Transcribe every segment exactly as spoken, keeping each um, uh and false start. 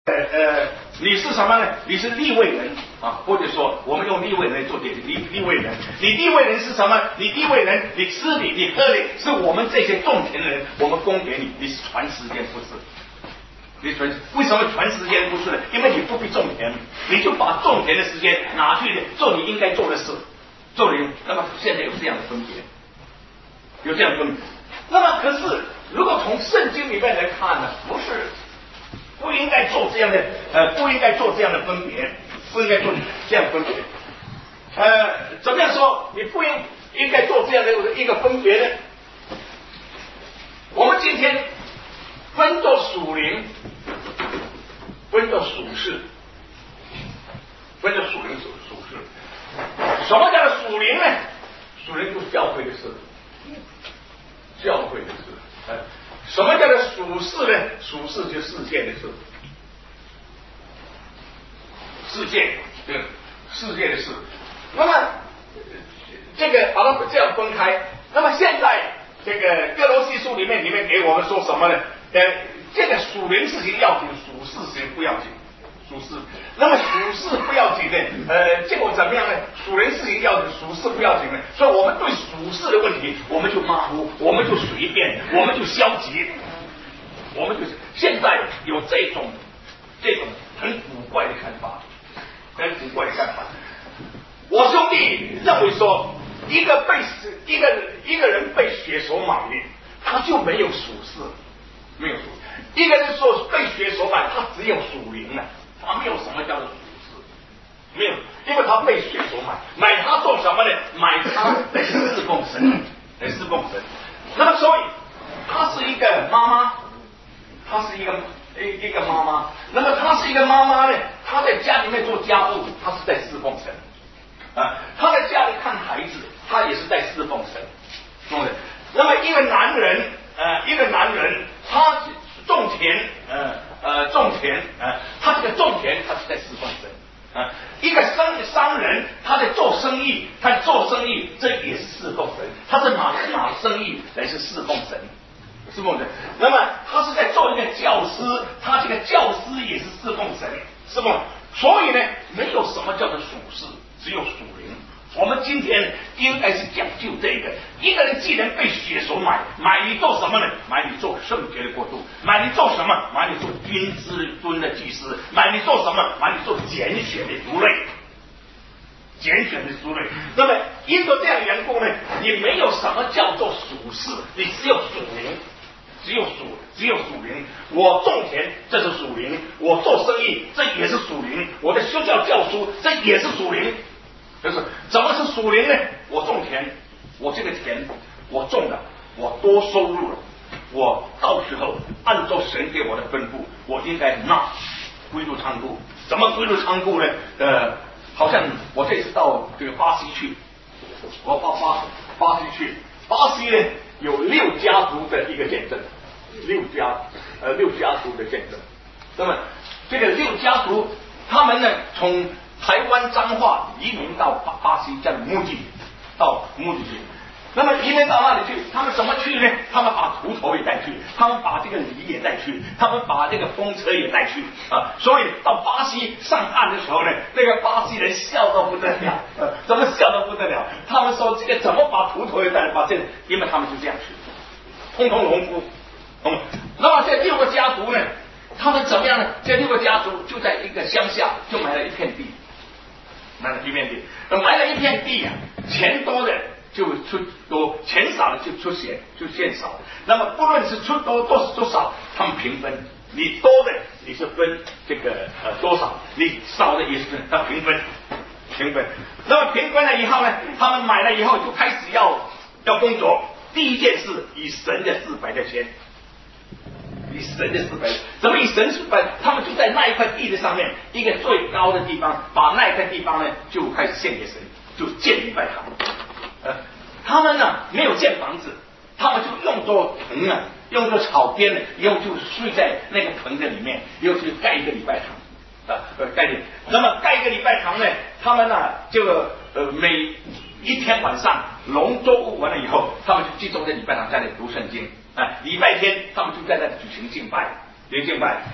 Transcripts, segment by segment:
呃呃，你是什么呢？你是利未人啊，或者说我们用利未人做点利利未人。你利未人是什么？你利未人，你吃的你喝的是我们这些种田的人，我们供给你，你是传时间不是？你传为什么传时间不是呢？因为你不必种田，你就把种田的时间拿去做你应该做的事，做你。那么现在有这样的分别，有这样的分别。那么可是如果从圣经里面来看呢，不是。不应该做这样的，呃，不应该做这样的分别，不应该做这样的分别。呃，怎么样说？你不应应该做这样的一个分别呢？我们今天分作属灵，分作属世，分作属灵属属世。什么叫做属灵呢？属灵就是教会的事，教会的事，呃。什么叫做属世呢？属世就是世界的事，世界对世界的事。那么这个把它这样分开。那么现在这个哥罗西书里面里面给我们说什么呢？呃，这个属灵事情要紧，属世事情不要紧。属世，那么属世不要紧的，呃，结果怎么样呢？属灵事情要紧，属世不要紧的。所以我们对属世的问题，我们就马虎，我们就随便，我们就消极，我们就是现在有这种这种很古怪的看法，很古怪的看法。我兄弟认为说，一个被一个一个人被血所买的，他就没有属世，没有属；一个人说被血所买，他只有属灵了。他没有什么叫做属世，没有，因为他被血所买，买他做什么呢？买他来侍奉神，来侍奉神。那么所以，他是一个妈妈，他是一个一一个妈妈。那么他是一个妈妈呢，他在家里面做家务，他是在侍奉神啊。他在家里看孩子，他也是在侍奉神，对不对？那么一个男人，呃，一个男人，他种田，呃。呃，种田，呃，他这个种田，他是在侍奉神啊、呃。一个商商人，他在做生意，他做生意，这也是侍奉神。他是拿拿生意来是侍奉神，侍奉神。那么他是在做一个教师，他这个教师也是侍奉神，侍奉。所以呢，没有什么叫做属世，只有属灵。我们今天应该是讲究这个，一个人既然被血所买，买你做什么呢？买你做圣洁的国度，买你做什么？买你做君之尊的祭司，买你做什么？买你做拣选的族类，拣选的族类。那么因着这样的缘故呢，你没有什么叫做属世，你只有属灵，只有属只有属灵。我种田，这是属灵；我做生意，这也是属灵；我的修教教书，这也是属灵。就是怎么是属灵呢？我种田，我这个田我种了，我多收入了，我到时候按照神给我的吩咐，我应该纳归入仓库。怎么归入仓库呢？呃，好像我这次到这个巴西去，我到巴巴西去，巴西呢有六家族的一个见证，六家呃六家族的见证。那么这个六家族，他们呢从台湾彰化移民到巴巴西，叫目的到目的地。那么移民到那里去，他们怎么去呢？他们把锄头也带去，他们把这个犁也带去，他们把这个风车也带去啊。所以到巴西上岸的时候呢，那个巴西人笑到不得了，呃、怎么笑到不得了？他们说这个怎么把锄头也带来？把这个，因为他们就这样去，通通农夫。嗯，那么这六个家族呢，他们怎么样呢？这六个家族就在一个乡下就买了一片地。买了一片地，买了一片地啊，钱多的就出多，钱少的就出钱，就钱少。那么不论是出多多多少，他们平分。你多的你是分这个呃多少，你少的也是他平分，平分。那么平分了以后呢，他们买了以后就开始要要工作。第一件事，以神的字摆在先。以神的四百，怎么以神四百？他们就在那一块地的上面，一个最高的地方，把那一块地方呢就开始献给神，就建礼拜堂。呃，他们呢没有建房子，他们就用作棚啊，用作草编呢，以后就睡在那个棚的里面，又去盖一个礼拜堂啊，呃，盖的。那么盖一个礼拜堂呢，他们呢就呃每一天晚上龙舟完了以后，他们就集中在礼拜堂在那里读圣经。啊，礼拜天他们就在那里举行敬拜，举行敬拜。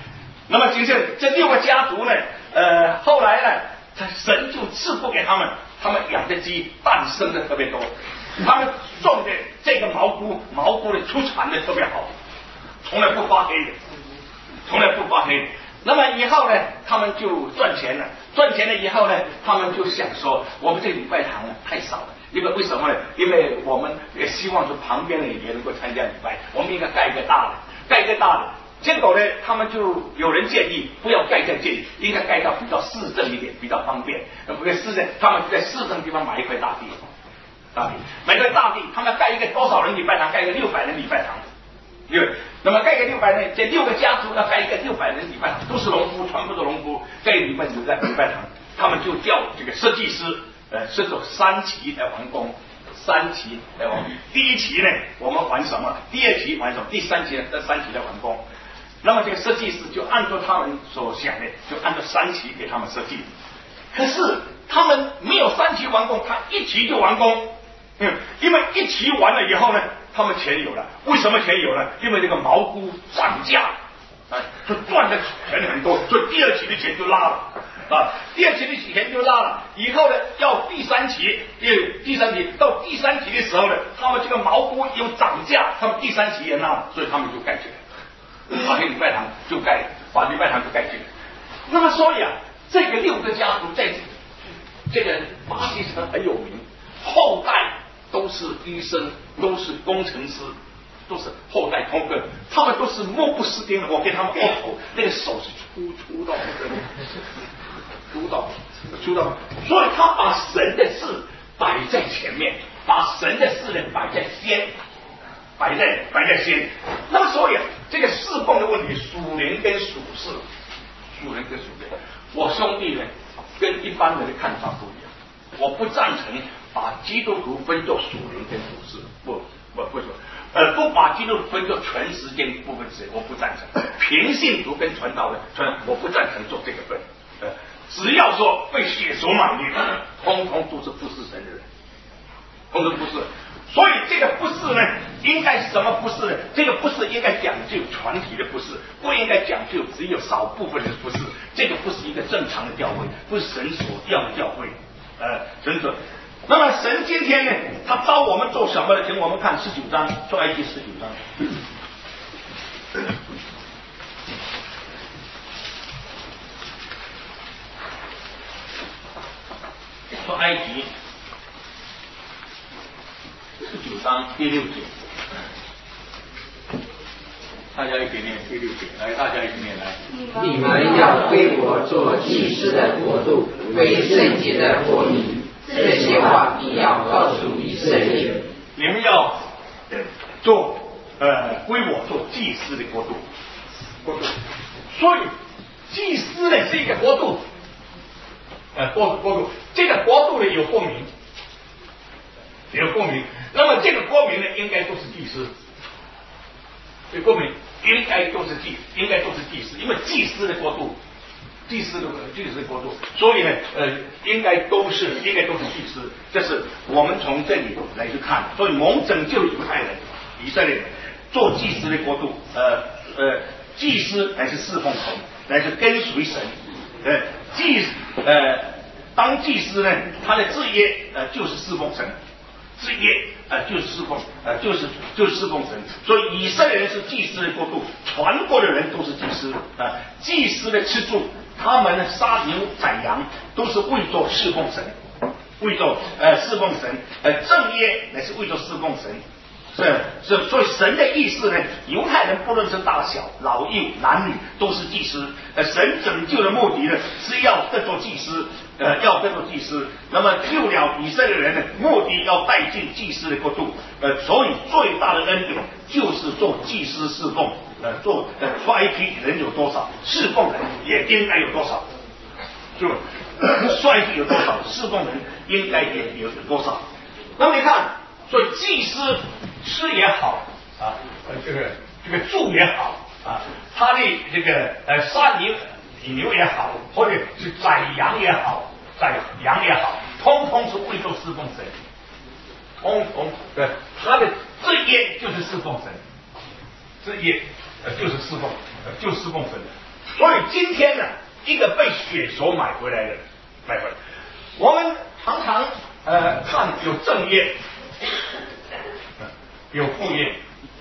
那么今天这六个家族呢，呃，后来呢，他神就赐福给他们，他们养的鸡诞生的特别多，他们种的这个蘑菇，蘑菇的出产的特别好，从来不发黑的，从来不发黑的。那么以后呢，他们就赚钱了，赚钱了以后呢，他们就想说，我们这礼拜堂呢太少了，因为为什么呢？因为我们也希望说旁边的也能够参加礼拜，我们应该盖一个大的，盖一个大的。结果呢，他们就有人建议不要盖在这里，应该盖到比较市政一点，比较方便。呃，不对，市政，他们就在市政地方买一块大地，大地，买一块大地，他们盖一个多少人礼拜堂？盖一个六百人礼拜堂。六，那么盖个六百人，这六个家族要盖一个六百人礼拜堂，都是农夫，全部是农夫，盖礼拜就在礼拜堂，他们就叫这个设计师，呃，是做三期来完工，三期来完工。第一期呢，我们完什么？第二期完什么？第三期呢？这三期来完工。那么这个设计师就按照他们所想的，就按照三期给他们设计。可是他们没有三期完工，他一期就完工。嗯，因为一期完了以后呢，他们钱有了。为什么钱有了？因为这个蘑菇涨价，啊，就赚的钱很多，所以第二期的钱就拉了啊，第二期的钱就拉了。以后呢，要第三期，第第三期到第三期的时候呢，他们这个蘑菇有涨价，他们第三期也拉了，所以他们就盖起来，把礼拜堂就盖，把礼拜堂就盖起来。那么所以啊，这个六个家族在这个巴基斯坦很有名，后代都是医生，都是工程师，都是后代通根，他们都是目不识丁的。我给他们握手，那个手是粗粗到粗到粗到，所以他把神的事摆在前面，把神的事呢摆在先，摆在摆在先。那么所以这个侍奉的问题，属灵跟属世，属灵跟属世，我兄弟呢跟一般人的看法不一样，我不赞成把基督徒分作属灵跟属世，不不不说，呃，不把基督徒分作全时间部分时间，我不赞成。平信徒跟传道人，传我不赞成做这个分。呃，只要说被血所满的，通通都是不是神的人，通通不是。所以这个不是呢，应该是什么不是呢？这个不是应该讲究全体的不是，不应该讲究只有少部分的不是。这个不是一个正常的教会，不是神所要的教会。呃，神所。那么神今天呢，他招我们做什么呢？请我们看十九章，出埃及十九章。出埃及十九章第六节，大家一起念第六节，来，大家一起念来。 你们要归我做祭司的国度，为圣洁的国民。这些话你要告诉以色列。 你们要做呃归我做祭司的国度，国度。所以祭司呢是一个国度，呃国国度，这个国度呢有国民，有国民。那么这个国民呢应该都是祭司，这国民应该都是祭，应该都是祭司，因为祭司的国度。祭司的祭司的国度，所以呢，呃，应该都是应该都是祭司，这是我们从这里来去看。所以蒙拯救犹太人、以色列人做祭司的国度，呃呃，祭司乃是侍奉神，乃是跟随神。呃，祭呃当祭司呢，他的职业呃就是侍奉神，职业呃就是侍奉呃就是就是侍奉神。所以以色列人是祭司的国度，全国的人都是祭司啊、呃，祭司的吃住。他们呢杀牛宰羊都是为做侍奉神，为做呃侍奉神，呃正业乃是为做侍奉神，是是，所以神的意思呢，犹太人不论是大小老幼男女都是祭司，呃神拯救的目的呢是要各做祭司，呃要各做祭司，那么救了以色列人呢，目的要带进祭司的国度，呃所以最大的恩典就是做祭司侍奉。呃，做呃出埃及人有多少，侍奉人也应该有多少，就出埃及有多少，侍奉人应该也有多少。那么你看，所以祭司吃也好啊，呃这个这个住也好啊，他的这个呃杀牛牛也好，或者是宰羊也好，宰羊也好，通通是为做侍奉神，通通对他的职业就是侍奉神，职业。呃，就是侍奉，呃，就侍奉神。 所以今天呢，一个被血所买回来的，买回来，我们常常呃看有正业，有副业，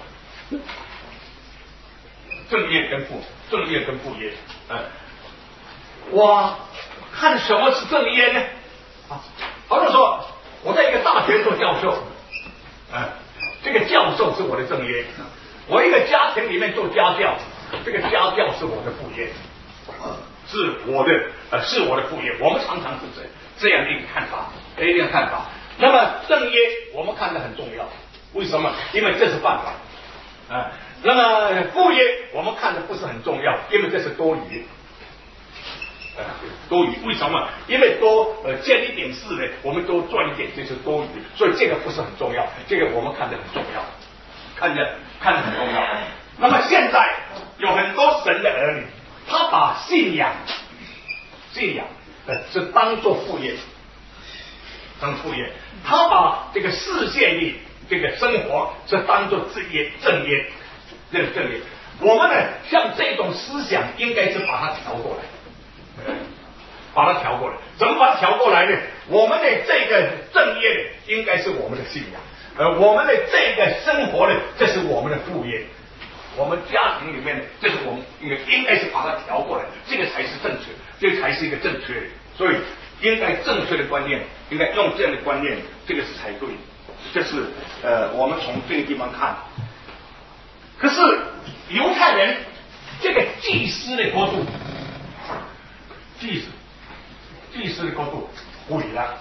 正业跟副正业跟副业，呃，我看什么是正业呢？啊，好比说我在一个大学做教授，啊、呃，这个教授是我的正业；我一个家庭里面做家教，这个家教是我的副业，是我的呃是我的副业。我们常常是这这样的一个看法，一个看法。那么正业我们看得很重要，为什么？因为这是办法啊、呃。那么副业我们看的不是很重要，因为这是多余。呃，多余，为什么？因为多呃见一点事呢，我们多赚一点，这是多余，所以这个不是很重要，这个我们看得很重要，看着看得很重要。那么现在有很多神的儿女，他把信仰信仰呃是当做副业，当副业，他把这个世界里这个生活是当做正业正业，这个正业。我们呢，像这种思想，应该是把它调过来。把它调过来，怎么把它调过来呢？我们的这个正业呢，应该是我们的信仰，呃，我们的这个生活呢，这是我们的副业，我们家庭里面呢，这是我们应该应该是把它调过来，这个才是正确，这个才是一个正确的，所以应该正确的观念，应该用这样的观念，这个是才对，这是呃，我们从这个地方看。可是犹太人这个祭司的国度。祭司，祭司的国度毁了，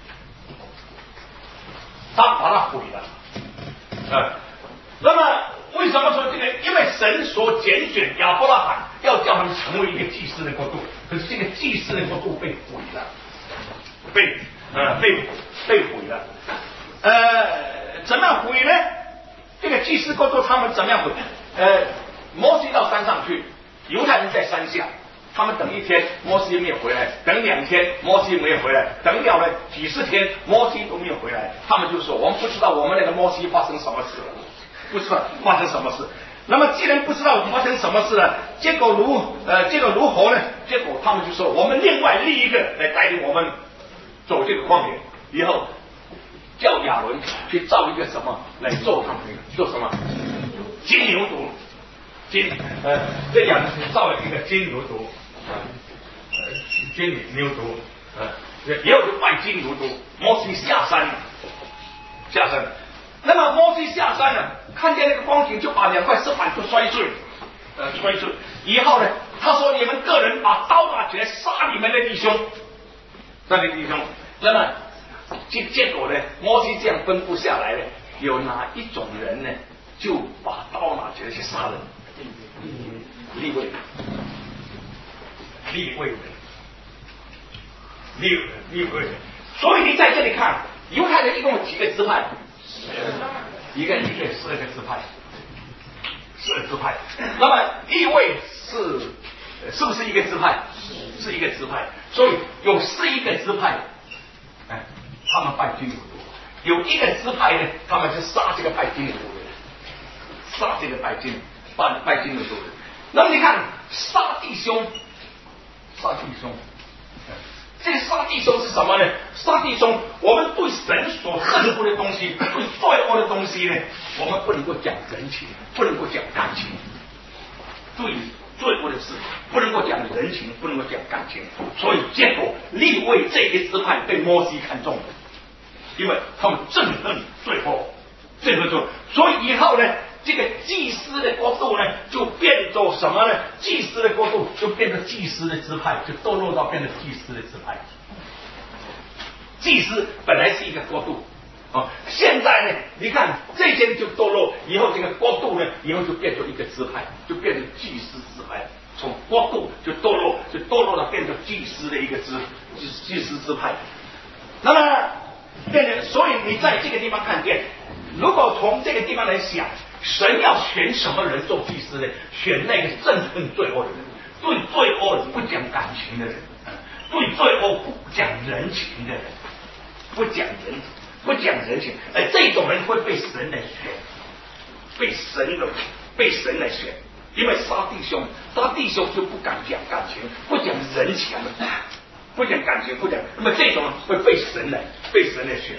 他把它毁了，呃，那么为什么说这个？因为神所拣选亚伯拉罕，要叫他们成为一个祭司的国度，可是这个祭司的国度被毁了，被呃被被毁了，呃，怎么样毁呢？这个祭司国度他们怎么样毁？呃，摩西到山上去，犹太人在山下。他们等一天，摩西没有回来；等两天，摩西没有回来；等了了几十天，摩西都没有回来。他们就说：“我们不知道我们那个摩西发生什么事了，不知道发生什么事。”那么，既然不知道发生什么事了，结果如呃，结果如何呢？结果他们就说：“我们另外立一个来带领我们走这个旷野，以后叫亚伦去造一个什么来做他们做什么金牛犊。”金呃，这样造了一个金牛犊，呃，金牛犊，呃，也有就拜金牛犊。摩西下山，下山。那么摩西下山了，看见那个光景，就把两块石板都摔碎，呃，摔碎。以后呢，他说：“你们个人把刀拿起来杀你们的弟兄，杀你弟兄。”那么结结果呢，摩西这样吩咐下来呢，有哪一种人呢，就把刀拿起来去杀人？立位，立位人，立立位人。所以你在这里看，犹太人一共有几个支派？一个一个十二个支派，十二支派。那么立位是是不是一个支派？是一个支派。所以有十一个支派，哎，他们拜金牛犊；有一个支派呢，他们是杀这个拜金牛犊的，杀这个拜金。拜拜金牛犊的，那么你看杀弟兄，杀弟兄，这个杀弟兄是什么呢？杀弟兄，我们对神所恨恶的东西，对罪恶的东西呢，我们不能够讲人情，不能够讲感情，对罪恶的事不能够讲人情，不能够讲感情，所以结果利未这个支派被摩西看中了，因为他们憎恨罪恶，憎恨罪恶，所以以后呢。这个祭司的国度呢，就变作什么呢？祭司的国度就变成祭司的支派，就堕落到变成祭司的支派。祭司本来是一个国度啊，现在呢，你看这些就堕落，以后这个国度呢，以后就变成一个支派，就变成祭司支派。从国度就堕落，就堕落到变成祭司的一个支祭司支派。那么变成，所以你在这个地方看见，如果从这个地方来想。神要选什么人做祭司呢？选那个憎恨罪恶的人，对罪恶不讲感情的人，对罪恶不讲人情的人，不讲人，不讲人情，哎，这种人会被神来选，被神的被神来选， 因为杀弟兄，杀弟兄就不敢讲感情，不讲人情，不讲感情，不讲，那么这种会被神来被神来选。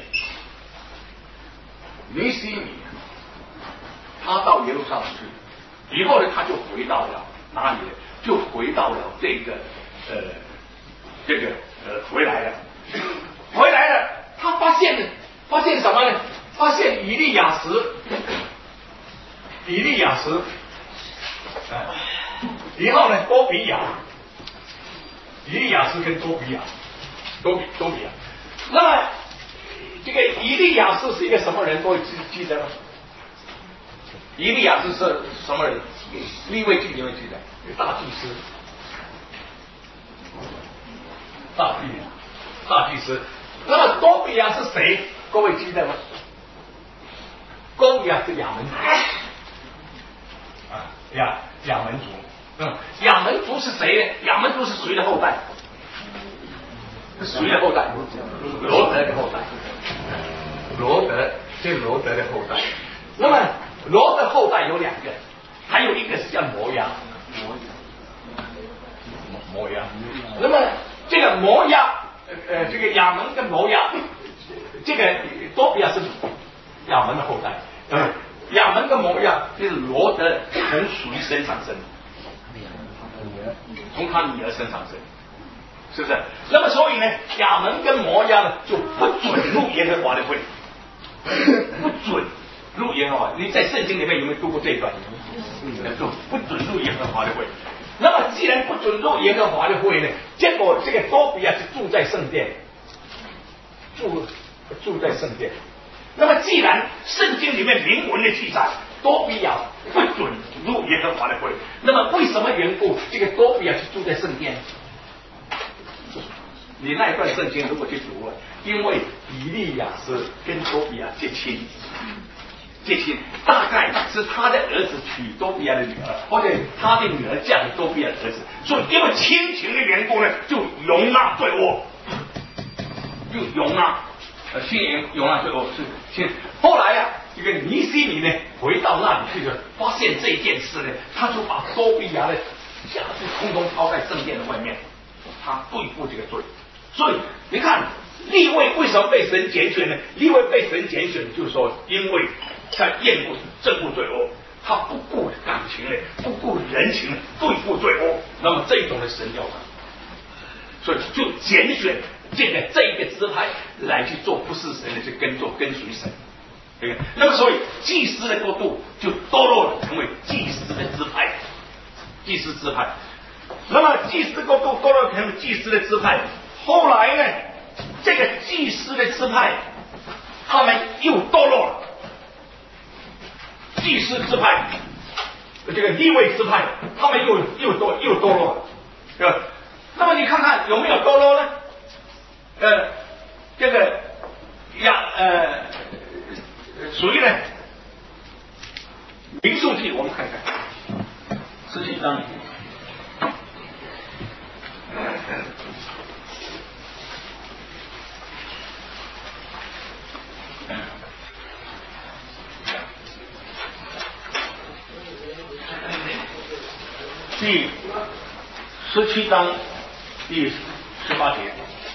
尼西米他到耶路撒冷去，以后呢，他就回到了哪里？就回到了这个呃这个呃回来了，回来了，他发现发现什么呢？发现以利亚实，以利亚实，哎，然后呢，多比亚，以利亚实跟多比亚，多比多比亚，那么这个以利亚实是一个什么人？各位记记得吗？以利亚实是什么人？利未记你们记得？大祭司，大祭司，大祭司。那么多比亚是谁？各位记得吗？多比亚是亚门族，啊，亚亚门族。嗯，亚门族是谁呢？亚门族是谁的后代？是谁的后代？罗德的后代。罗德，这是罗德的后代。那么罗的后代有两个，还有一个是叫摩押。摩押。那么这个摩押，呃，这个亚门跟摩押，这个多比亚是亚门的后代。嗯，亚门跟摩押就是罗德从谁身上生？从他女儿身上生，是不是？那么所以呢，亚门跟摩押呢就不准入耶和华的会，不准入耶和华。你在圣经里面有没有读过这一段？就不准入耶和华的会。那么既然不准入耶和华的会呢，结果这个多比亚是住在圣殿，住住在圣殿。那么既然圣经里面明文的记载多比亚不准入耶和华的会，那么为什么缘故这个多比亚是住在圣殿？你那一段圣经如果去读了，因为以利亚是跟多比亚结亲，结亲大概是他的儿子娶多比亚的女儿，或者他的女儿嫁给多比亚的儿子，所以因为亲情的缘故呢，就容纳罪恶，就容纳呃，信容纳罪恶是亲。后来啊，这个尼西米呢回到那里去了，发现这件事呢，他就把多比亚的家具通通抛在圣殿的外面，他对付这个罪。所以你看利未为什么被神拣选呢？利未被神拣选，就是说因为在厌恶憎恶罪恶，他不顾感情呢，不顾人情呢，对付罪恶。那么这种的神要他，所以就拣选这个这一个支派来去做不是神的，去跟做跟随神。对不对？那么所以祭司的国度就堕落了，成为祭司的支派，祭司支派。那么祭司国度堕落成为祭司的支派。后来呢，这个祭司的支派，他们又堕落了。祭司支派，这个利未支派，他们又又堕又堕落了，对吧？那么你看看有没有堕落呢？呃，这个呀，呃，谁呢？民数记，我们看看，十七章。第十七章第十八节，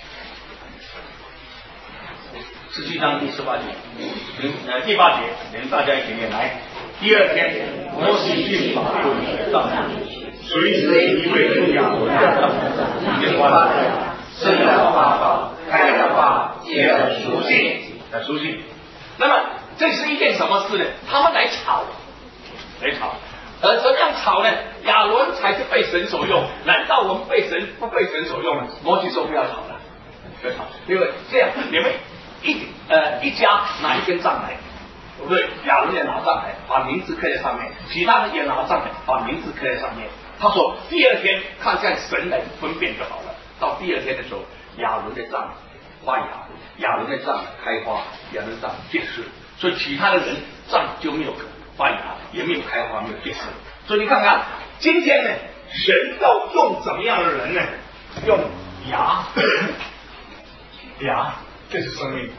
十七章第十八节，呃第八节，连大家一起念来。第二天，摩西去法律上，随时一位路亚文的经完了，生了花报，开了花，结了熟信，呃熟信。那么这是一件什么事呢？他们来吵，来吵。而怎么样吵呢？亚伦才是被神所用，难道我们被神不被神所用呢？摩西说不要吵了，不要吵，因为这样你们一呃一家拿一根杖来，对不对？亚伦也拿杖来，把名字刻在上面，其他人也拿杖来，把名字刻在上面。他说第二天看看神来分辨就好了。到第二天的时候，亚伦的杖发芽，亚伦的杖开花，亚伦的杖结实，所以其他的人杖就没有发芽，也没有开花，没有结实。所以你看看今天呢，神要用怎么样的人呢？用芽，芽这是生命，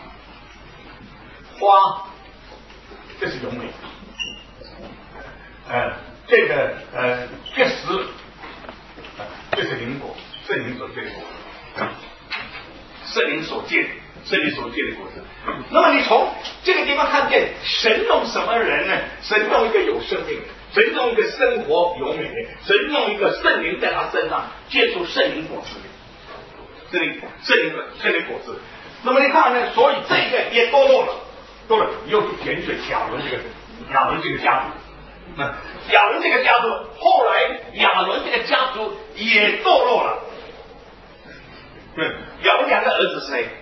花这是荣美，呃， 这个呃确实，这是灵果，圣灵所结的果子，圣灵所结的，圣灵所结的果子。那么你从这个地方看见神弄什么人呢？神弄一个有生命，神弄一个生活永远的，神弄一个圣灵在他身上结出圣灵果子，圣灵圣灵的圣灵果子。那么你看呢？所以这个也堕落了，堕落又去拣选亚伦这个亚伦这个家族。那亚伦这个家族，后来亚伦这个家族也堕落了。对，亚伦两个儿子是谁？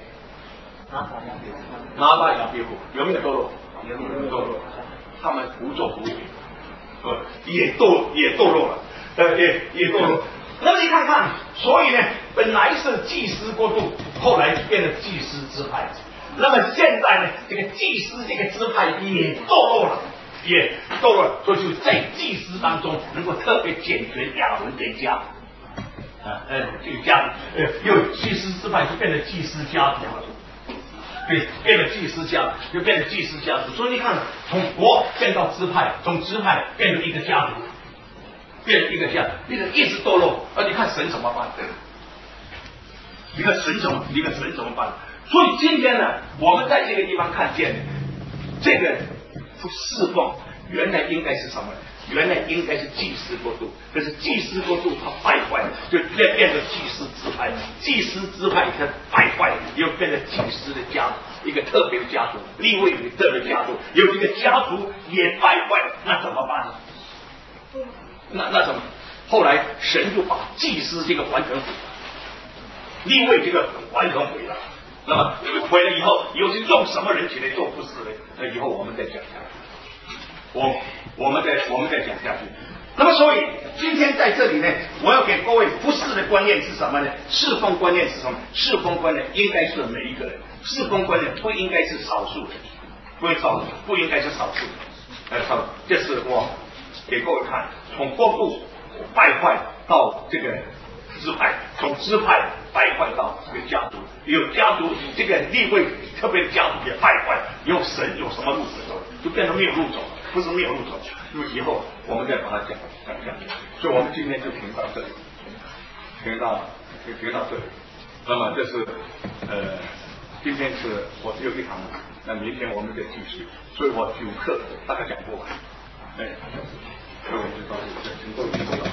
拿巴亚比户有没有堕落？有没有堕落？他们不做不义，呃，也堕也堕落了，呃，也也堕落。那么你看看，所以呢，本来是祭司国度，后来变成祭司支派。那么现在呢，这个祭司这个支派也堕落了，也堕落了，所以就在祭司当中能够特别拣选亚伦这一家，啊，呃，这个家，呃，又祭司支派就变成祭司家族了。对，变成祭司家，就变成祭司家族。所以你看，从国变到支派，从支派变成一个家族。变成一个家，变成一直堕落，而你看神怎么办？你看神怎么，你看神怎么办？所以今天呢，我们在这个地方看见这个侍奉，原来应该是什么？原来应该是祭司国度，可是祭司国度它败坏，就变变成祭司支派，祭司支派它败坏，又变成祭司的家族，一个特别的家族，利未人特别家族，有一个家族也败坏，那怎么办呢？那那什么？后来神就把祭司这个完成毁了，利未这个完成毁了。那么毁了以后，又是用什么人起来做服侍呢？那以后我们再讲下去。我我们再我们再讲下去。那么所以今天在这里呢，我要给各位服侍的观念是什么呢？侍奉观念是什么？侍奉观念应该是每一个人，侍奉观念不应该是少数人，不会少不应该是少数人。呃，好，这是我给各位看，从国度败坏到这个支派，从支派败坏到这个家族，有家族这个地位特别的家族也败坏，有神有什么路子走，就变成没有路走，不是没有路走。因为以后我们再把它讲讲讲，所以我们今天就停到这里，停到就停到这里。那么这是呃，今天是我只有一堂，那明天我们再继续，所以我九课大概讲不完。哎，所以我们就到这里，请各位听众。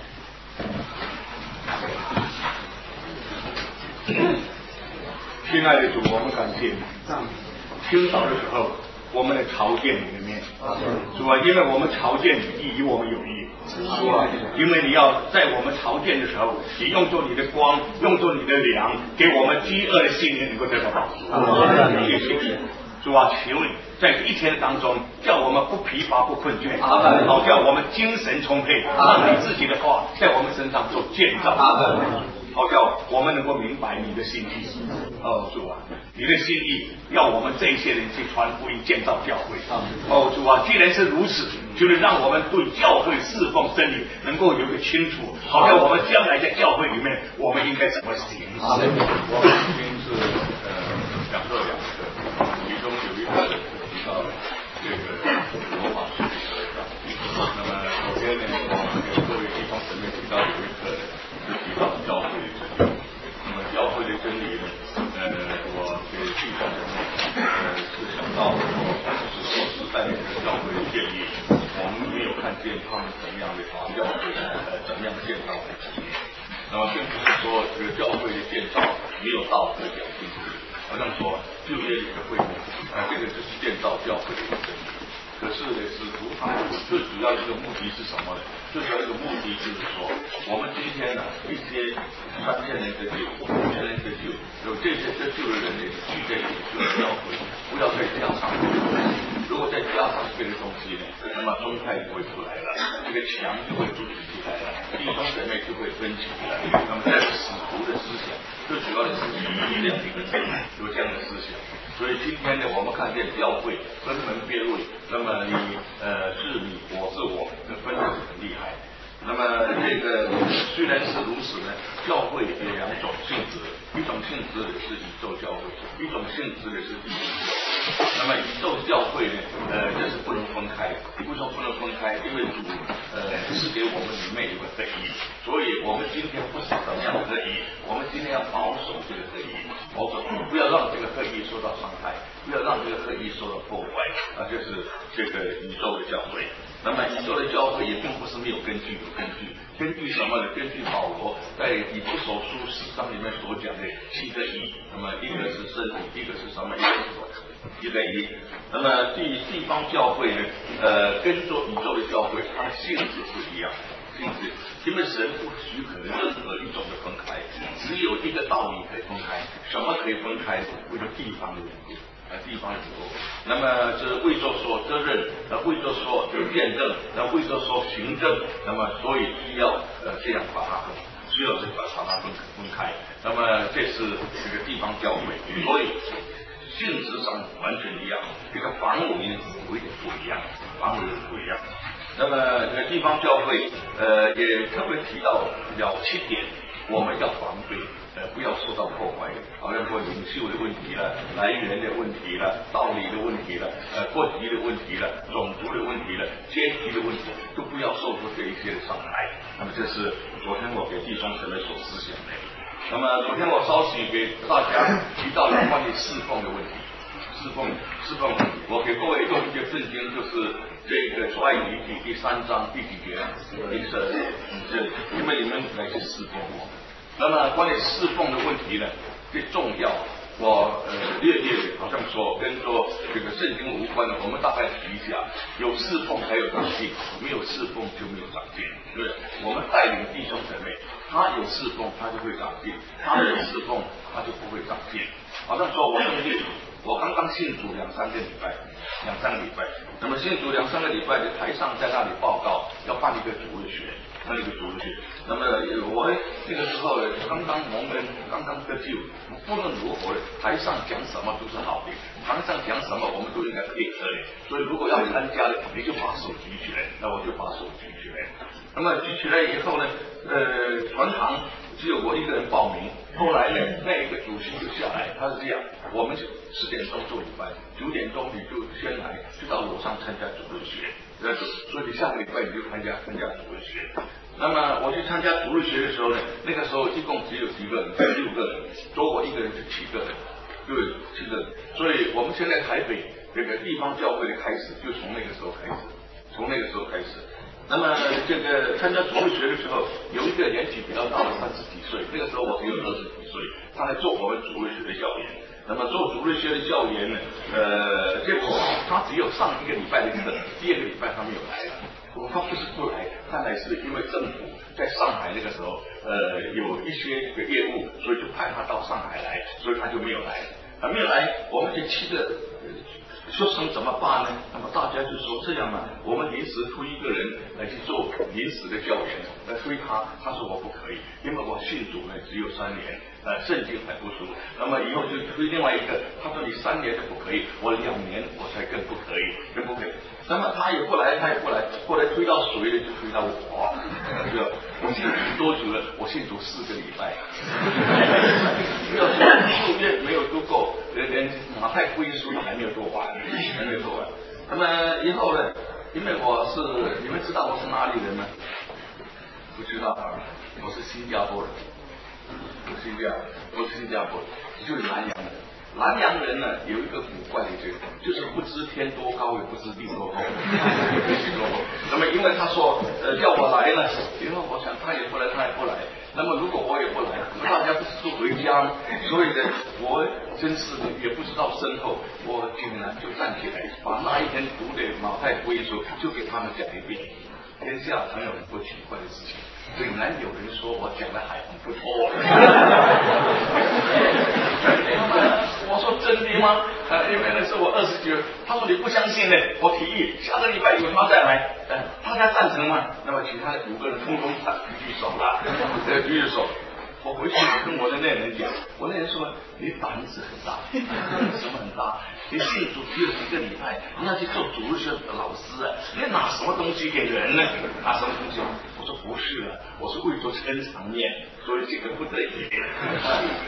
亲爱的主，我们感谢你。听到的时候，我们来朝见你的面，主啊，因为我们朝见你，你与我们有益。主啊，因为你要在我们朝见的时候，你用作你的光，用作你的粮，给我们饥饿的心灵能够得到饱足。谢谢你。主啊，求你在一天当中，叫我们不疲乏不困倦，好叫我们精神充沛，让你自己的话在我们身上做建造，好叫我们能够明白你的心意。哦，主啊，你的心意要我们这些人去传福音、建造教会。哦，主啊，既然是如此，就是让我们对教会侍奉真理能够有个清楚，好叫我们将来在教会里面，我们应该怎么行。我们今天是呃讲这两个。其中有一个是提到这个罗马书的教义。那么首先呢，我们给各位弟兄姊妹提到有一个是提到教会的真理。那么教会的真理呢，呃，我给弟兄姊妹呃是想到就是说时代的教会的建立，我们没有看见他们怎么样的把教会呃怎么样的建造。那么并不是说这个教会的建造没有道德讲清楚。好像说旧约里的会幕，啊，这个就是建造教会的一个真理。可是呢，使徒他们最主要一个目的是什么呢？最主要一个目的就是说，我们今天呢，一些三千年的旧，五千年的旧，有这些这旧的人呢，聚在一起做教会，不要再加上。如果再加上这个东西呢，那么分派就会出来了，这个墙就会筑起来了，弟兄姊妹就会分起来。那么这是使徒的思想。最主要的是力量的一个建立，有这样的思想。所以今天呢，我们看见教会分门别类，那么你呃是你，我是我，这分的是很厉害。那么这个虽然是如此呢，教会有两种性质，一种性质的是宇宙教会，一种性质的是地球教会。 那么宇宙教会呢，呃，这是不能分开。为什么不能分开？因为主呃是给我们里面有个合一，所以我们今天不是怎么样的合一，我们今天要保守这个合一，保守不要让这个合一受到伤害，不要让这个合一受到破坏啊，这是这个宇宙的教会。那么宇宙的教会也并不是没有根据，有根据，根据什么呢？根据保罗在以弗所书十章里面所讲的七个一，那么一个是身体，一个是什么？一个是什么？一个一。那么地地方教会呢？呃，跟着宇宙的教会，它的性质是一样，性质，因为神不许可任何一种的分开，只有一个道理可以分开。什么可以分开？为了地方的缘故。呃，地方人多，那么这为着说责任，呃，为着说有见证，那为着说行政，那么所以需要呃这样把它需要这把把它分分开。那么这是这个地方教会，所以性质上完全一样，这个范围有一点不一样，范围不一样。那么这个地方教会，呃，也特别提到了七点，我们要防备。呃，不要受到破坏，好像说领袖的问题了，来源的问题了，道理的问题了，呃，国籍的问题了，种族的问题了，阶级的问题，都不要受到这一些的伤害。那么这是昨天我给弟兄姊妹所思想的。那么昨天我稍许给大家提到了关于侍奉的问题，侍奉侍奉，我给各位用一个圣经，就是这个出埃及记第三章第几节？第十，这因为你们来去侍奉我。那么关于侍奉的问题呢，最重要，我呃略略好像说跟说这个圣经无关的，我们大概提一下，有侍奉才有长进，没有侍奉就没有长进，对不对？我们带领弟兄姊妹，他有侍奉他就会长进，他没有侍奉他就不会长进。好像说我这个例子，我刚刚信主两三个礼拜，两三个礼拜，那么信主两三个礼拜的台上在那里报告，要办一个主日学。那一个主日学，那么我那个时候刚刚蒙恩，刚刚得救，不论如何，台上讲什么都是好的，台上讲什么我们都应该配合的。所以如果要参加的，你就把手举起来，那我就把手举起来。那么举起来以后呢，呃，全堂只有我一个人报名。后来呢，那一个主席就下来，他是这样，我们就十点钟做礼拜，九点钟你就先来，就到楼上参加主日学。所以你下个礼拜你就参加参加主日学。那么我去参加主日学的时候呢，那个时候一共只有几个人，六个人，多我一个人是七个人，对，七个人。所以我们现在台北这个地方教会的开始，就从那个时候开始，从那个时候开始。那么这个参加主日学的时候，有一个年纪比较大的三十几岁，那个时候我只有二十几岁，他来做我们主日学的教员。那么做主日学的教员呢，呃，结果他只有上一个礼拜的课，第二个礼拜他没有来了。他不是不来，看来是因为政府在上海那个时候，呃，有一些这个业务，所以就派他到上海来，所以他就没有来。还没有来，我们这七个学生怎么办呢？那么大家就说这样嘛，我们临时推一个人来去做临时的教员，来推他。他说我不可以，因为我信主呢只有三年，呃，圣经还不熟。那么以后就推另外一个，他说你三年都不可以，我两年我才更不可以，更不可以。那么他也不来，他也不来，后来推到谁呢？就推到我。这个我信主多久了？我信主四个礼拜，要说六月没有读够，连连马太福音书还没有读完，还没有读完。那么以后呢？因为我是你们知道我是哪里人吗？不知道啊，我是新加坡人，我是新加我是新加坡，就是南洋人。南洋人呢有一个古怪的这个，就是不知天多高，也不知地多厚，不知多厚。那么因为他说呃叫我来呢，因为我想他也不来，他也不来。那么如果我也不来，那么大家不是都回家吗？所以呢，我真是也不知道身后，我竟然就站起来，把那一天读的马太福音书就给他们讲一遍。天下常有很多奇怪的事情，竟然有人说我讲的还很不错。我说真的吗？呃，因为那是我二十九，他说你不相信呢，我提议下个礼拜有他再来，呃，大家赞成吗？那么其他的五个人通通举举手了，呃，举手。我回去跟我的那人讲，我那人说你胆子很大，什么很大？你信主只有几个礼拜，你要去做主日学的老师啊，你拿什么东西给人呢？拿什么东西？我说不是啊，我是为做撑场面，所以这个不得已。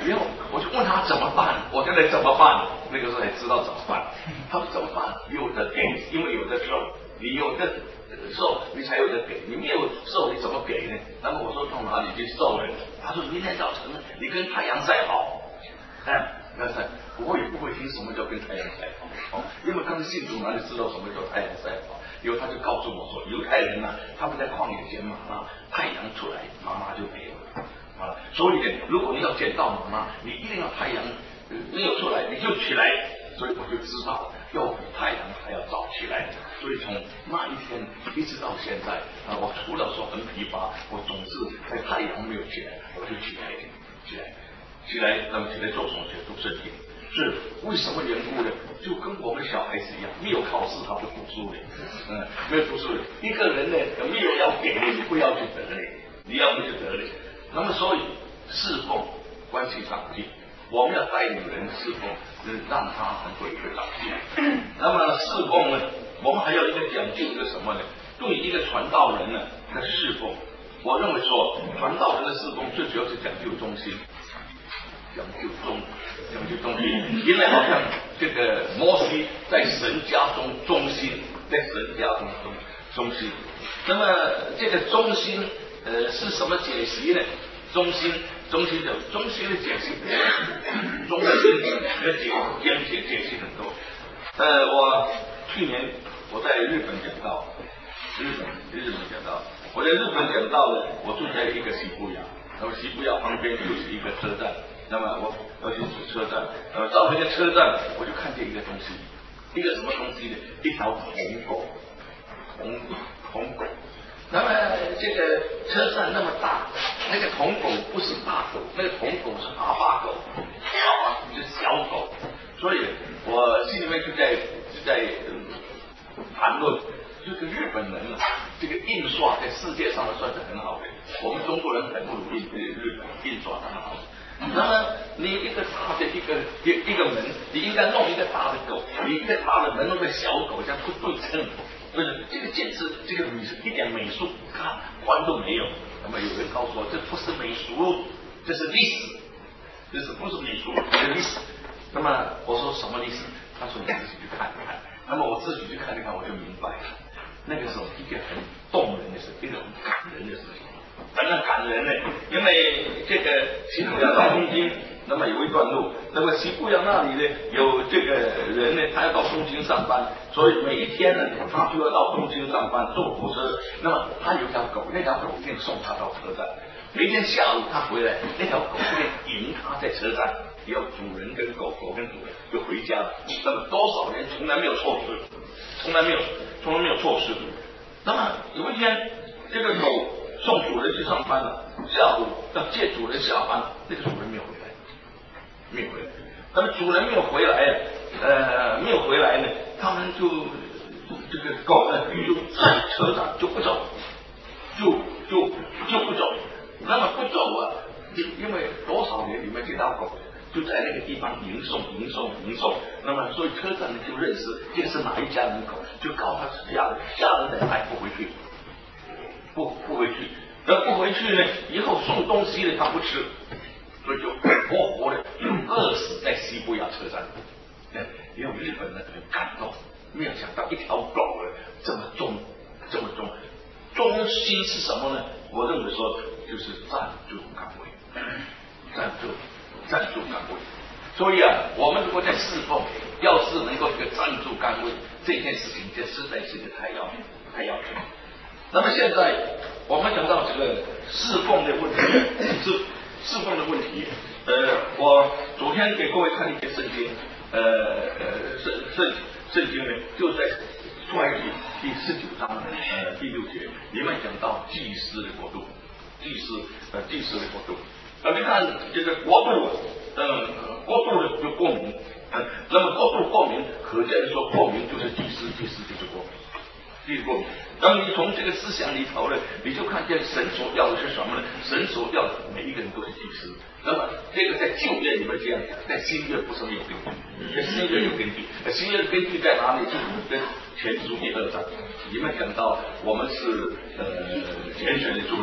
然后我就问他怎么办，我现在怎么办？那个时候才知道怎么办。他说怎么办？有的给，因为有的受，你有的受，你才有的给，你没有受，你怎么给呢？那么我说到哪里去受呢？他说明天早晨你跟太阳晒好，哎，那晒，我也不会听什么叫跟太阳晒好，哦，因为刚信主哪里知道什么叫太阳晒好？因为他就告诉我说，犹太人呢、啊，他们在旷野捡玛纳，太阳出来，玛纳就没有了。啊，所以呢，如果你要捡到玛纳，你一定要太阳没有出来，你就起来。所以我就知道要比太阳还要早起来。所以从那一天一直到现在啊，我除了说很疲乏，我总是在太阳没有起来，我就起来起来起来，那么起来做什么？去读圣经。是为什么缘故呢？就跟我们小孩子一样，没有考试他不读书的，嗯，没有读书的一个人呢，没有要给你，你不要去得的，你要不去得的。那么所以侍奉关系长进，我们要带领人侍奉，让他能够一个长进。那么侍奉呢，我们还有一个讲究一个什么呢？对于一个传道人呢的侍奉，我认为说传道人的侍奉最主要是讲究忠心。讲究忠，讲究忠心，因为好像这个摩西在神家中忠心，在神家中忠忠心。那么这个忠心，呃，是什么解析呢？忠心，忠心的忠心的解析，忠心的解解解解析很多。呃，我去年我在日本讲到，日本日本讲到，我在日本讲到呢，我住在一个西布亚，然后西布亚旁边就是一个车站。那么我要去车站，呃，到那个车站，我就看见一个东西，一个什么东西呢？一条红狗，红红狗。那么这个车站那么大，那个红狗不是大狗，那个红狗是阿巴狗，阿巴就是小狗。所以我心里面就在就在、嗯、谈论，这个日本人啊，这个印刷在世界上算是很好的，我们中国人还不如印日本印刷的好。那么你一个大的一个一一个门，你应该弄一个大的狗，你一个大的门弄个小狗，这样不对称，不是这个简直这个美一点美术看观都没有。那么有人告诉我，这不是美术，这是历史，这是不是美术，这是历史。那么我说什么历史？他说你自己去看一看。那么我自己去看一看，我就明白了，那个时候一个很动人的事，一个很感人的事情。真的感人呢，因为这个西布亚到东京，那么有一段路，那么西布亚那里呢有这个人呢，他要到东京上班，所以每一天呢，他就要到东京上班坐火车。那么他有条狗，那条狗一定送他到车站。每天下午他回来，那条狗会迎他在车站，要主人跟狗，狗跟主人就回家了。那么多少年从来没有错失，从来没有，从来没有错失。那么有一天，这个狗送主人去上班了，下午要接主人下班，那个主人没有回来，没有回来。那么主人没有回来，呃，没有回来呢，他们就这个狗呢就在车站就不走，就就就不走。那么不走啊，因为多少年里面这条狗就在那个地方迎送、迎送、迎送。那么所以车站呢就认识这是哪一家人狗，就告他是家人，家人等还不回去。不不回去，那不回去呢？以后送东西呢，他不吃，所以就活活的饿死在西布亚车站。因为日本人很感动，没有想到一条狗呢这么忠，这么忠。忠心是什么呢？我认为说就是站住岗位，站住站住岗位。所以啊，我们如果在侍奉，要是能够一个站住岗位，这件事情就实在是一个太要太要紧。那么现在我们讲到这个侍奉的问题，侍侍奉的问题，呃，我昨天给各位看一些圣经，呃呃圣圣圣经呢，就在出埃及第十九章呃第六节，里面讲到祭司的国度，祭司呃祭司的国度。呃，你看这个国度，呃国度的就国民，呃，那么国度国民，可见说国民就是祭司，祭司就是国民。记过，那么你从这个思想里头呢，你就看见神所要的是什么呢？神所要的每一个人都是祭司。那么这个在旧约里面这样讲，在新约不是没有根据，在新约有根据。新约的根据在哪里？就是跟前书第二章里面讲到，我们是呃拣选的族类，